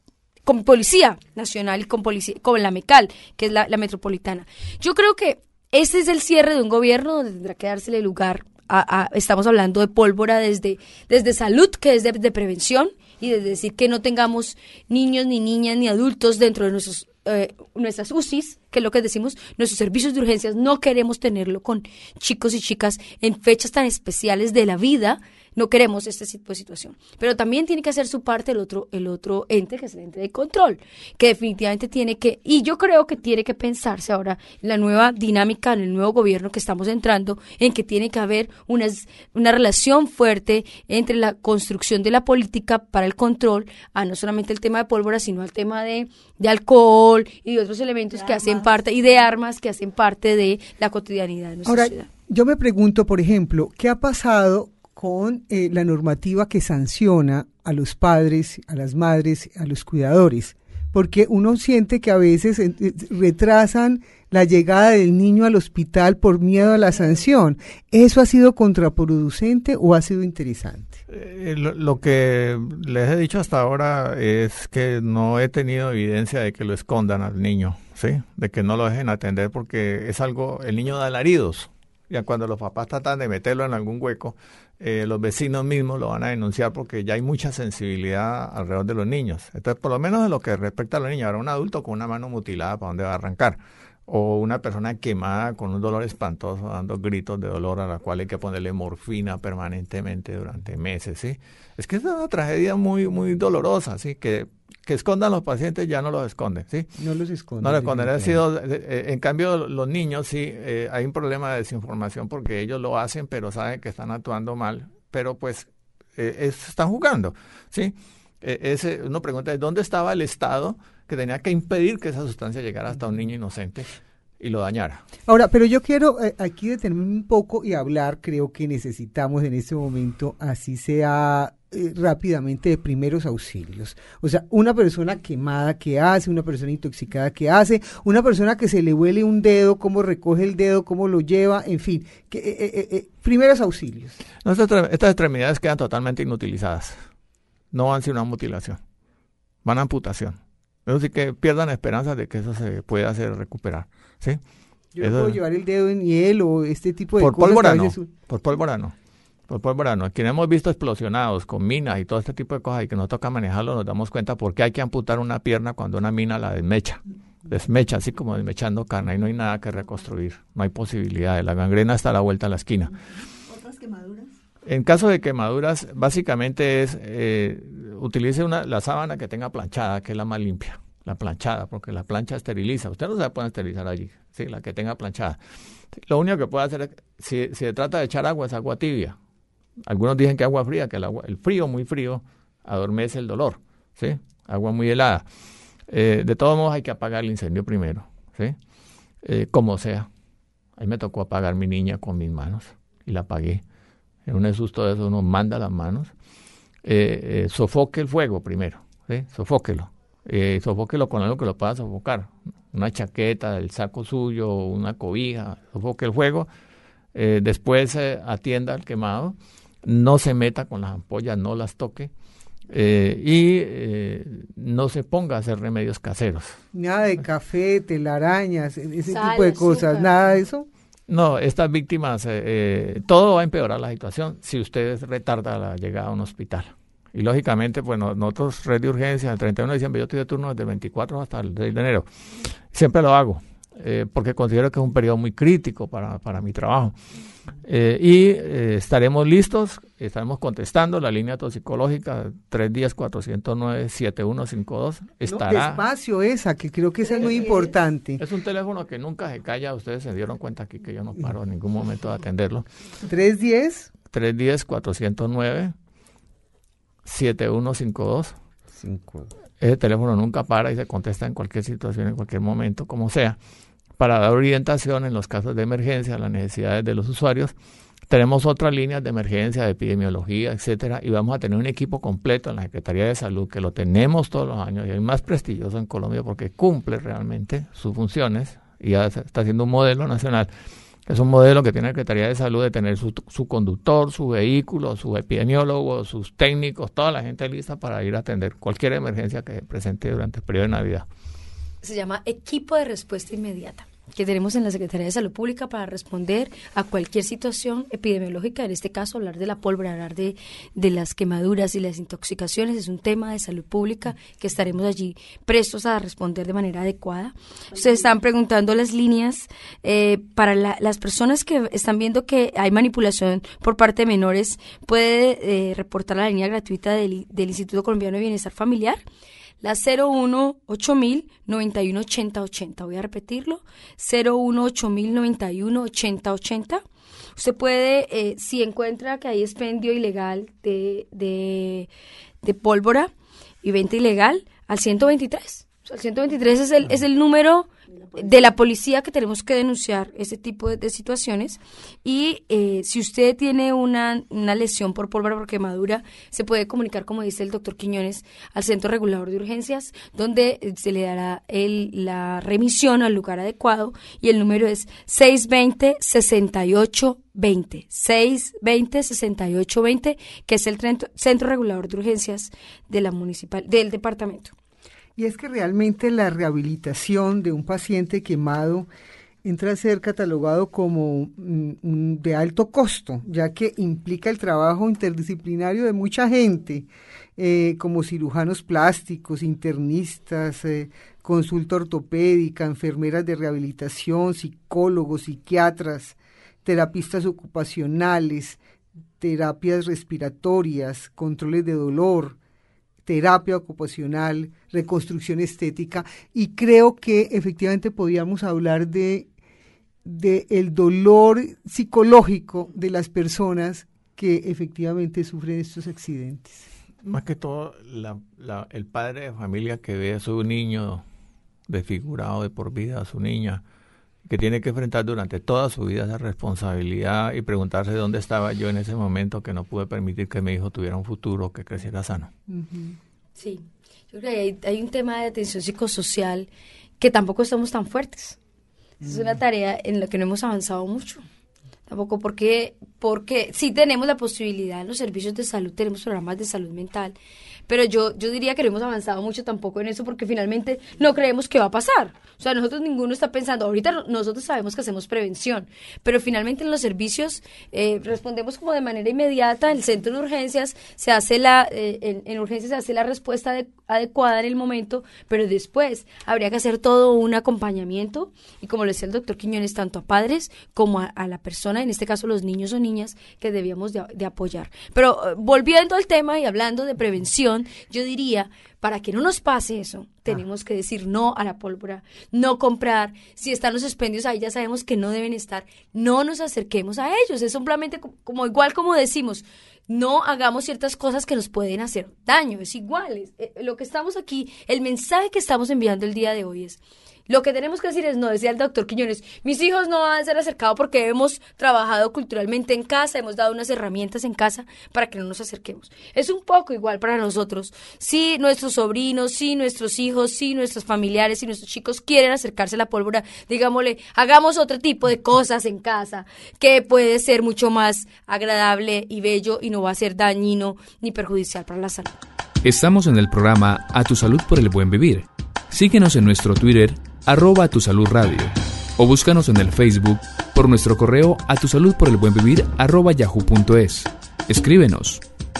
con Policía Nacional y con, policía, con la MECAL, que es la, la metropolitana. Yo creo que este es el cierre de un gobierno donde tendrá que dársele lugar a, a estamos hablando de pólvora desde, desde salud, que es de, de prevención, y desde decir que no tengamos niños, ni niñas, ni adultos dentro de nuestros eh, nuestras U C Is, que es lo que decimos, nuestros servicios de urgencias. No queremos tenerlo con chicos y chicas en fechas tan especiales de la vida. No queremos este tipo de situación. Pero también tiene que hacer su parte el otro, el otro ente, que es el ente de control, que definitivamente tiene que, y yo creo que tiene que pensarse ahora en la nueva dinámica, en el nuevo gobierno que estamos entrando, en que tiene que haber una, una relación fuerte entre la construcción de la política para el control, a no solamente el tema de pólvora, sino al tema de, de alcohol y de otros elementos de que armas. hacen parte, y de armas que hacen parte de la cotidianidad de nuestra ahora, ciudad. Yo me pregunto, por ejemplo, ¿qué ha pasado con eh, la normativa que sanciona a los padres, a las madres, a los cuidadores? Porque uno siente que a veces eh, retrasan la llegada del niño al hospital por miedo a la sanción. ¿Eso ha sido contraproducente o ha sido interesante? Eh, lo, lo que les he dicho hasta ahora es que no he tenido evidencia de que lo escondan al niño, ¿sí? De que no lo dejen atender, porque es algo, el niño da alaridos. Ya cuando los papás tratan de meterlo en algún hueco, eh, los vecinos mismos lo van a denunciar, porque ya hay mucha sensibilidad alrededor de los niños. Entonces, por lo menos en lo que respecta a los niños, ahora un adulto con una mano mutilada, ¿para dónde va a arrancar? O una persona quemada con un dolor espantoso, dando gritos de dolor, a la cual hay que ponerle morfina permanentemente durante meses, ¿sí? Es que es una tragedia muy, muy dolorosa, ¿sí? Que que escondan los pacientes ya no los esconden, ¿sí? No los esconden. No los esconden. Ha sido, eh, en cambio, los niños sí, eh, hay un problema de desinformación, porque ellos lo hacen, pero saben que están actuando mal, pero pues eh, es, están jugando, ¿sí? Eh, ese, uno pregunta, ¿dónde estaba el Estado que tenía que impedir que esa sustancia llegara hasta un niño inocente y lo dañara? Ahora, pero yo quiero eh, aquí detenerme un poco y hablar, creo que necesitamos en este momento, así sea eh, rápidamente, de primeros auxilios. O sea, una persona quemada, ¿qué hace? Una persona intoxicada, ¿qué hace? Una persona que se le huele un dedo, ¿cómo recoge el dedo? ¿Cómo lo lleva? En fin, que, eh, eh, eh, primeros auxilios. No, estas, estas extremidades quedan totalmente inutilizadas. No van sin una mutilación, van a amputación. Eso sí, que pierdan esperanzas de que eso se pueda hacer recuperar, ¿sí? Yo no puedo llevar el dedo en hielo o este tipo de por cosas. Pólvora no, veces... por pólvora no. Por pólvora no. Quienes hemos visto explosionados con minas y todo este tipo de cosas y que nos toca manejarlo, nos damos cuenta por qué hay que amputar una pierna cuando una mina la desmecha. Desmecha, así como desmechando carne, y no hay nada que reconstruir. No hay posibilidades. La gangrena está a la vuelta a la esquina. ¿Otras quemaduras? En caso de quemaduras, básicamente es, eh, utilice una, la sábana que tenga planchada, que es la más limpia. La planchada, porque la plancha esteriliza. Usted no se la puede esterilizar allí, sí, la que tenga planchada. Lo único que puede hacer es, si, si se trata de echar agua, es agua tibia. Algunos dicen que agua fría, que el, agua, el frío, muy frío, adormece el dolor, ¿sí? Agua muy helada. Eh, de todos modos hay que apagar el incendio primero, ¿sí? Eh, como sea. A mí me tocó apagar mi niña con mis manos y la apagué. En un susto de eso uno manda las manos. Eh, eh, sofoque el fuego primero, ¿sí? Sofóquelo. Eh, sofóquelo con algo que lo pueda sofocar. Una chaqueta, el saco suyo, una cobija, sofoque el fuego. Eh, después eh, atienda al quemado. No se meta con las ampollas, no las toque. Eh, y eh, no se ponga a hacer remedios caseros. Nada de café, telarañas, ese Sal, tipo de cosas, azúcar. nada de eso. No, estas víctimas, eh, eh, todo va a empeorar la situación si usted retarda la llegada a un hospital. Y lógicamente, pues no, nosotros, Red de Urgencia, el treinta y uno de diciembre, yo estoy de turno desde el veinticuatro hasta el seis de enero. Siempre lo hago, eh, porque considero que es un periodo muy crítico para, para mi trabajo. Eh, y eh, estaremos listos, estaremos contestando la línea toxicológica tres uno cero, cuatro cero nueve, siete uno cinco dos. Estará. No, despacio esa, que creo que esa es muy importante. Es un teléfono que nunca se calla, ustedes se dieron cuenta aquí que yo no paro en ningún momento de atenderlo. tres uno cero. tres uno cero, cuatro cero nueve, siete uno cinco dos. Cinco. Ese teléfono nunca para y se contesta en cualquier situación, en cualquier momento, como sea. Para dar orientación en los casos de emergencia, las necesidades de los usuarios. Tenemos otras líneas de emergencia, de epidemiología, etcétera, y vamos a tener un equipo completo en la Secretaría de Salud, que lo tenemos todos los años, y el más prestigioso en Colombia porque cumple realmente sus funciones y ya está haciendo un modelo nacional. Es un modelo que tiene la Secretaría de Salud de tener su, su conductor, su vehículo, su epidemiólogo, sus técnicos, toda la gente lista para ir a atender cualquier emergencia que se presente durante el periodo de Navidad. Se llama Equipo de Respuesta Inmediata, que tenemos en la Secretaría de Salud Pública para responder a cualquier situación epidemiológica, en este caso hablar de la pólvora, hablar de, de las quemaduras y las intoxicaciones, es un tema de salud pública que estaremos allí prestos a responder de manera adecuada. Ustedes están preguntando las líneas eh, para la, las personas que están viendo que hay manipulación por parte de menores, puede eh, reportar la línea gratuita del, del Instituto Colombiano de Bienestar Familiar, la cero uno ocho mil noventa y uno ochenta ochenta. Voy a repetirlo, cero uno ocho mil noventa y uno ochenta ochenta. Usted puede, eh, si encuentra que hay expendio ilegal de, de, de pólvora y venta ilegal, al ciento veintitrés. O sea, el ciento veintitrés es el, es el número de la policía que tenemos que denunciar ese tipo de, de situaciones. Y eh, si usted tiene una, una lesión por pólvora, por quemadura, se puede comunicar, como dice el doctor Quiñones, al Centro Regulador de Urgencias, donde eh, se le dará el, la remisión al lugar adecuado, y el número es seis dos cero, seis ocho dos cero, seis dos cero, seis ocho dos cero, que es el Centro Regulador de Urgencias de la municipal, del departamento. Y es que realmente la rehabilitación de un paciente quemado entra a ser catalogado como mm, de alto costo, ya que implica el trabajo interdisciplinario de mucha gente, eh, como cirujanos plásticos, internistas, eh, consulta ortopédica, enfermeras de rehabilitación, psicólogos, psiquiatras, terapistas ocupacionales, terapias respiratorias, controles de dolor, terapia ocupacional, reconstrucción estética, y creo que efectivamente podíamos hablar de, de el dolor psicológico de las personas que efectivamente sufren estos accidentes. Más que todo, la, la, el padre de familia que ve a su niño desfigurado de por vida, a su niña, que tiene que enfrentar durante toda su vida esa responsabilidad y preguntarse dónde estaba yo en ese momento que no pude permitir que mi hijo tuviera un futuro, que creciera sano. Uh-huh. Sí, yo creo que hay, hay un tema de atención psicosocial que tampoco estamos tan fuertes. Uh-huh. Es una tarea en la que no hemos avanzado mucho. Tampoco porque porque sí tenemos la posibilidad en los servicios de salud, tenemos programas de salud mental, pero yo, yo diría que no hemos avanzado mucho tampoco en eso porque finalmente no creemos que va a pasar. O sea, nosotros ninguno está pensando, ahorita nosotros sabemos que hacemos prevención, pero finalmente en los servicios eh, respondemos como de manera inmediata, el centro de urgencias se hace la, eh, en, en urgencias se hace la respuesta de, adecuada en el momento, pero después habría que hacer todo un acompañamiento y como lo decía el doctor Quiñones, tanto a padres como a, a la persona, en este caso los niños o niñas, que debíamos de, de apoyar. Pero eh, volviendo al tema y hablando de prevención, yo diría, para que no nos pase eso, tenemos que decir no a la pólvora, no comprar. Si están los expendios ahí, ya sabemos que no deben estar. No nos acerquemos a ellos. Es simplemente como, como igual como decimos, no hagamos ciertas cosas que nos pueden hacer daño. Es igual. Es, eh, lo que estamos aquí, el mensaje que estamos enviando el día de hoy es, lo que tenemos que decir es no, decía el doctor Quiñones, mis hijos no van a ser acercados porque hemos trabajado culturalmente en casa, hemos dado unas herramientas en casa para que no nos acerquemos. Es un poco igual para nosotros. Si nuestros sobrinos, si nuestros hijos, si nuestros familiares, si nuestros chicos quieren acercarse a la pólvora, digámosle, hagamos otro tipo de cosas en casa que puede ser mucho más agradable y bello y no va a ser dañino ni perjudicial para la salud. Estamos en el programa A Tu Salud por el Buen Vivir. Síguenos en nuestro Twitter, arroba Tu Salud Radio, o búscanos en el Facebook por nuestro correo a tu salud por el buen vivir arroba yahoo punto es. Escríbenos.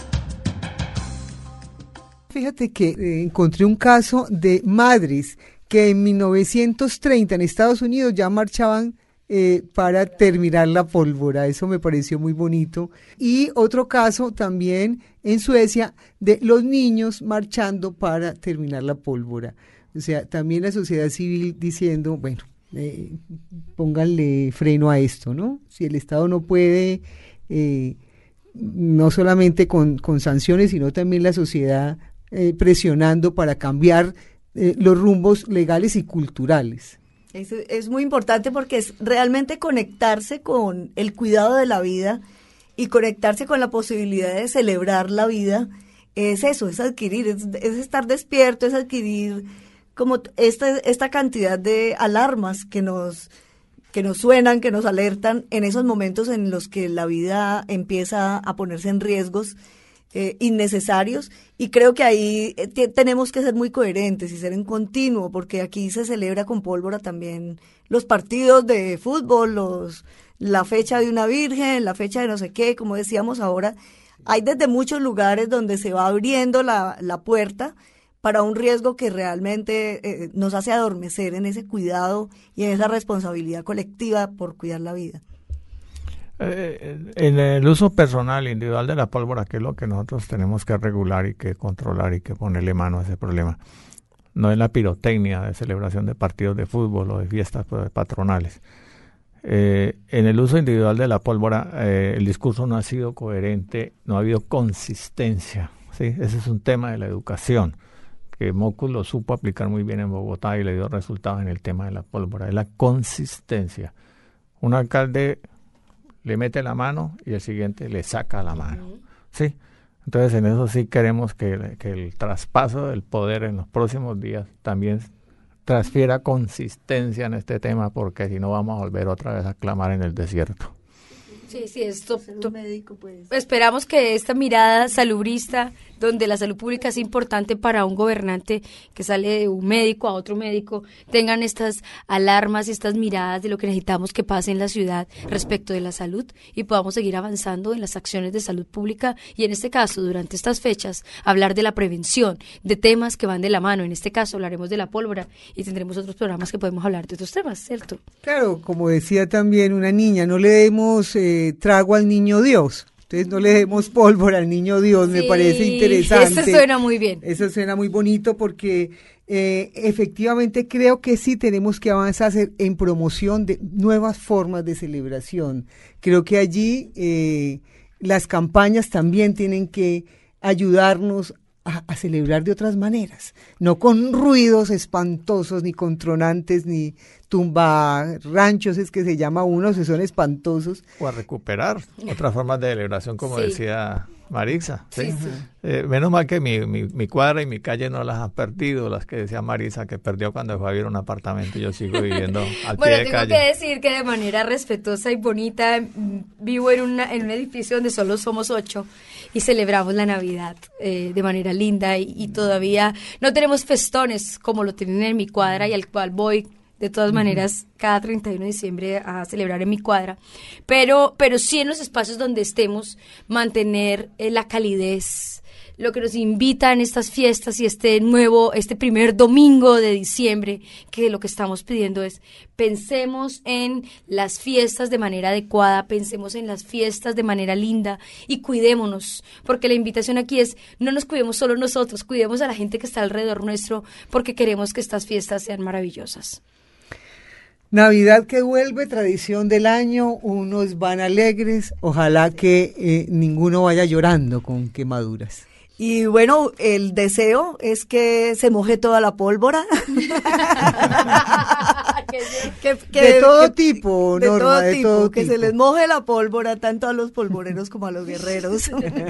Fíjate que eh, encontré un caso de madres que en mil novecientos treinta en Estados Unidos ya marchaban eh, para terminar la pólvora. Eso me pareció muy bonito. Y otro caso también en Suecia de los niños marchando para terminar la pólvora. O sea, también la sociedad civil diciendo, bueno, eh, pónganle freno a esto, ¿no? Si el Estado no puede, eh, no solamente con, con sanciones, sino también la sociedad eh, presionando para cambiar eh, los rumbos legales y culturales. Es, es muy importante porque es realmente conectarse con el cuidado de la vida y conectarse con la posibilidad de celebrar la vida. Es eso, es adquirir, es, es estar despierto, es adquirir como esta, esta cantidad de alarmas que nos, que nos suenan, que nos alertan en esos momentos en los que la vida empieza a ponerse en riesgos eh, innecesarios, y creo que ahí eh, t- tenemos que ser muy coherentes y ser en continuo, porque aquí se celebra con pólvora también los partidos de fútbol, los, la fecha de una virgen, la fecha de no sé qué, como decíamos ahora, hay desde muchos lugares donde se va abriendo la, la puerta para un riesgo que realmente eh, nos hace adormecer en ese cuidado y en esa responsabilidad colectiva por cuidar la vida. Eh, en el uso personal, individual de la pólvora, que es lo que nosotros tenemos que regular y que controlar y que ponerle mano a ese problema, no es la pirotecnia de celebración de partidos de fútbol o de fiestas patronales. Eh, en el uso individual de la pólvora, eh, el discurso no ha sido coherente, no ha habido consistencia, ¿sí? Ese es un tema de la educación, que Mocus lo supo aplicar muy bien en Bogotá y le dio resultados en el tema de la pólvora, es la consistencia. Un alcalde le mete la mano y el siguiente le saca la mano, ¿sí? Entonces en eso sí queremos que, que el traspaso del poder en los próximos días también transfiera consistencia en este tema, porque si no vamos a volver otra vez a clamar en el desierto. Sí, sí, esto, to- médico, pues. Esperamos que esta mirada salubrista, donde la salud pública es importante para un gobernante que sale de un médico a otro médico, tengan estas alarmas y estas miradas de lo que necesitamos que pase en la ciudad respecto de la salud y podamos seguir avanzando en las acciones de salud pública y en este caso, durante estas fechas, hablar de la prevención, de temas que van de la mano. En este caso hablaremos de la pólvora y tendremos otros programas que podemos hablar de otros temas, ¿cierto? Claro, como decía también una niña, no le demos eh, trago al niño Dios. Entonces no le demos pólvora al niño Dios, sí, me parece interesante. Eso suena muy bien. Eso suena muy bonito porque eh, efectivamente creo que sí tenemos que avanzar en promoción de nuevas formas de celebración. Creo que allí eh, las campañas también tienen que ayudarnos a, a celebrar de otras maneras, no con ruidos espantosos, ni con tronantes, ni tumba ranchos, es que se llama uno, se son espantosos. O a recuperar otras formas de celebración, como sí. decía Marisa, sí. Sí, sí. Eh, menos mal que mi, mi, mi cuadra y mi calle no las han perdido, las que decía Marisa que perdió cuando fue a vivir un apartamento. Yo sigo viviendo al Bueno, pie de tengo calle. que decir que de manera respetuosa y bonita mm, vivo en, una, en un edificio donde solo somos ocho y celebramos la Navidad eh, de manera linda y, y todavía no tenemos festones como lo tienen en mi cuadra y al cual voy de todas maneras cada treinta y uno de diciembre a celebrar en mi cuadra, pero, pero sí en los espacios donde estemos mantener eh, la calidez, lo que nos invita en estas fiestas y este nuevo, este primer domingo de diciembre, que lo que estamos pidiendo es pensemos en las fiestas de manera adecuada, pensemos en las fiestas de manera linda y cuidémonos, porque la invitación aquí es no nos cuidemos solo nosotros, cuidemos a la gente que está alrededor nuestro, porque queremos que estas fiestas sean maravillosas. Navidad que vuelve, tradición del año, unos van alegres, ojalá que eh, ninguno vaya llorando con quemaduras. Y bueno, el deseo es que se moje toda la pólvora. que, que, de todo que, tipo, de Norma, todo de tipo, todo que tipo. se les moje la pólvora tanto a los polvoreros como a los guerreros.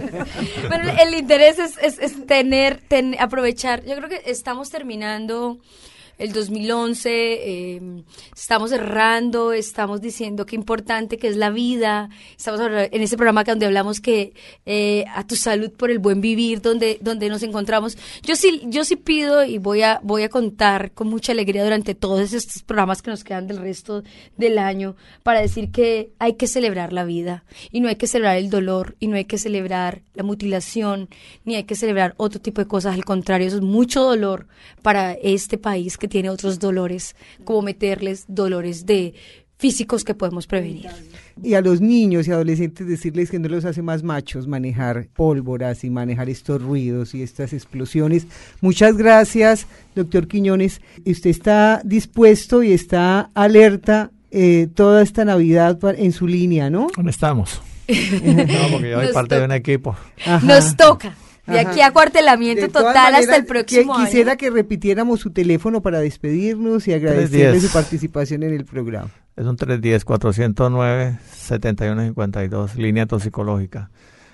Bueno, el interés es, es, es tener, ten, aprovechar. Yo creo que estamos terminando el dos mil once, eh, estamos cerrando, estamos diciendo qué importante que es la vida, estamos en este programa donde hablamos que eh, a tu salud por el buen vivir, donde donde nos encontramos. Yo sí yo sí pido y voy a voy a contar con mucha alegría durante todos estos programas que nos quedan del resto del año para decir que hay que celebrar la vida y no hay que celebrar el dolor y no hay que celebrar la mutilación ni hay que celebrar otro tipo de cosas, al contrario, eso es mucho dolor para este país que tiene otros dolores, como meterles dolores de físicos que podemos prevenir. Y a los niños y adolescentes decirles que no los hace más machos manejar pólvoras y manejar estos ruidos y estas explosiones. Muchas gracias, doctor Quiñones. Usted está dispuesto y está alerta eh, toda esta Navidad en su línea, ¿no? ¿Dónde estamos? No, porque yo soy parte de un equipo. Ajá. Nos toca. De aquí a cuartelamiento total maneras, hasta el próximo que, Quisiera año. que repitiéramos su teléfono para despedirnos y agradecerle su participación en el programa. Es un tres uno cero, cuatro cero nueve, siete uno cinco dos, línea toxicológica.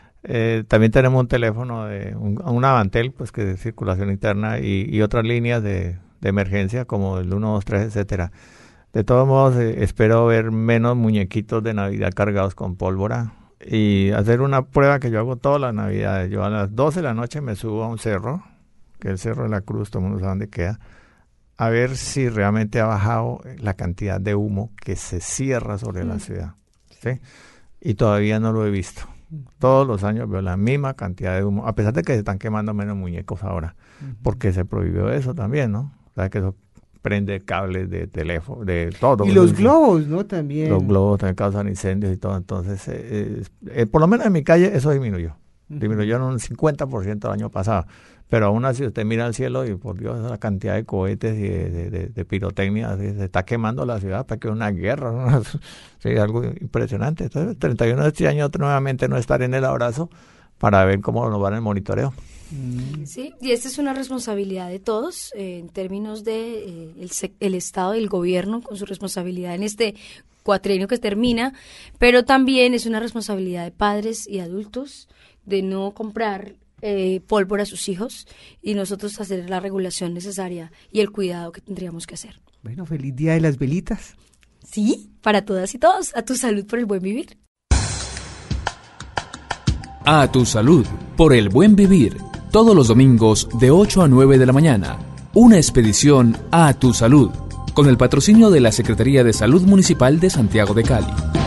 Eh, también tenemos un teléfono, de un, un Avantel, pues que es de circulación interna, y, y otras líneas de, de emergencia como el uno dos tres, etcétera. De todos modos, eh, espero ver menos muñequitos de Navidad cargados con pólvora. Y hacer una prueba que yo hago todas las navidades. Yo a las doce de la noche me subo a un cerro, que es el Cerro de la Cruz, todo el mundo sabe dónde queda, a ver si realmente ha bajado la cantidad de humo que se cierra sobre mm. la ciudad, ¿sí? Y todavía no lo he visto. Todos los años veo la misma cantidad de humo, a pesar de que se están quemando menos muñecos ahora, mm. porque se prohibió eso también, ¿no? O sea, que eso prende cables de teléfono, de todo. Y los globos, ¿no? También. Los globos también causan incendios y todo. Entonces, eh, eh, por lo menos en mi calle eso disminuyó. Uh-huh. Disminuyó en un cincuenta por ciento el año pasado. Pero aún así usted mira al cielo y por Dios, la cantidad de cohetes y de, de, de, de pirotecnia, se está quemando la ciudad para que una guerra, una, sí, algo impresionante. Entonces, el treinta y uno de este año nuevamente no estar en el abrazo para ver cómo nos va en el monitoreo. Sí, y esta es una responsabilidad de todos eh, en términos de eh, el, el Estado y el gobierno con su responsabilidad en este cuatrienio que termina, pero también es una responsabilidad de padres y adultos de no comprar eh, pólvora a sus hijos y nosotros hacer la regulación necesaria y el cuidado que tendríamos que hacer. Bueno, feliz día de las velitas. Sí, para todas y todos, a tu salud por el buen vivir. A tu salud por el buen vivir. Todos los domingos de ocho a nueve de la mañana, una expedición a tu salud, con el patrocinio de la Secretaría de Salud Municipal de Santiago de Cali.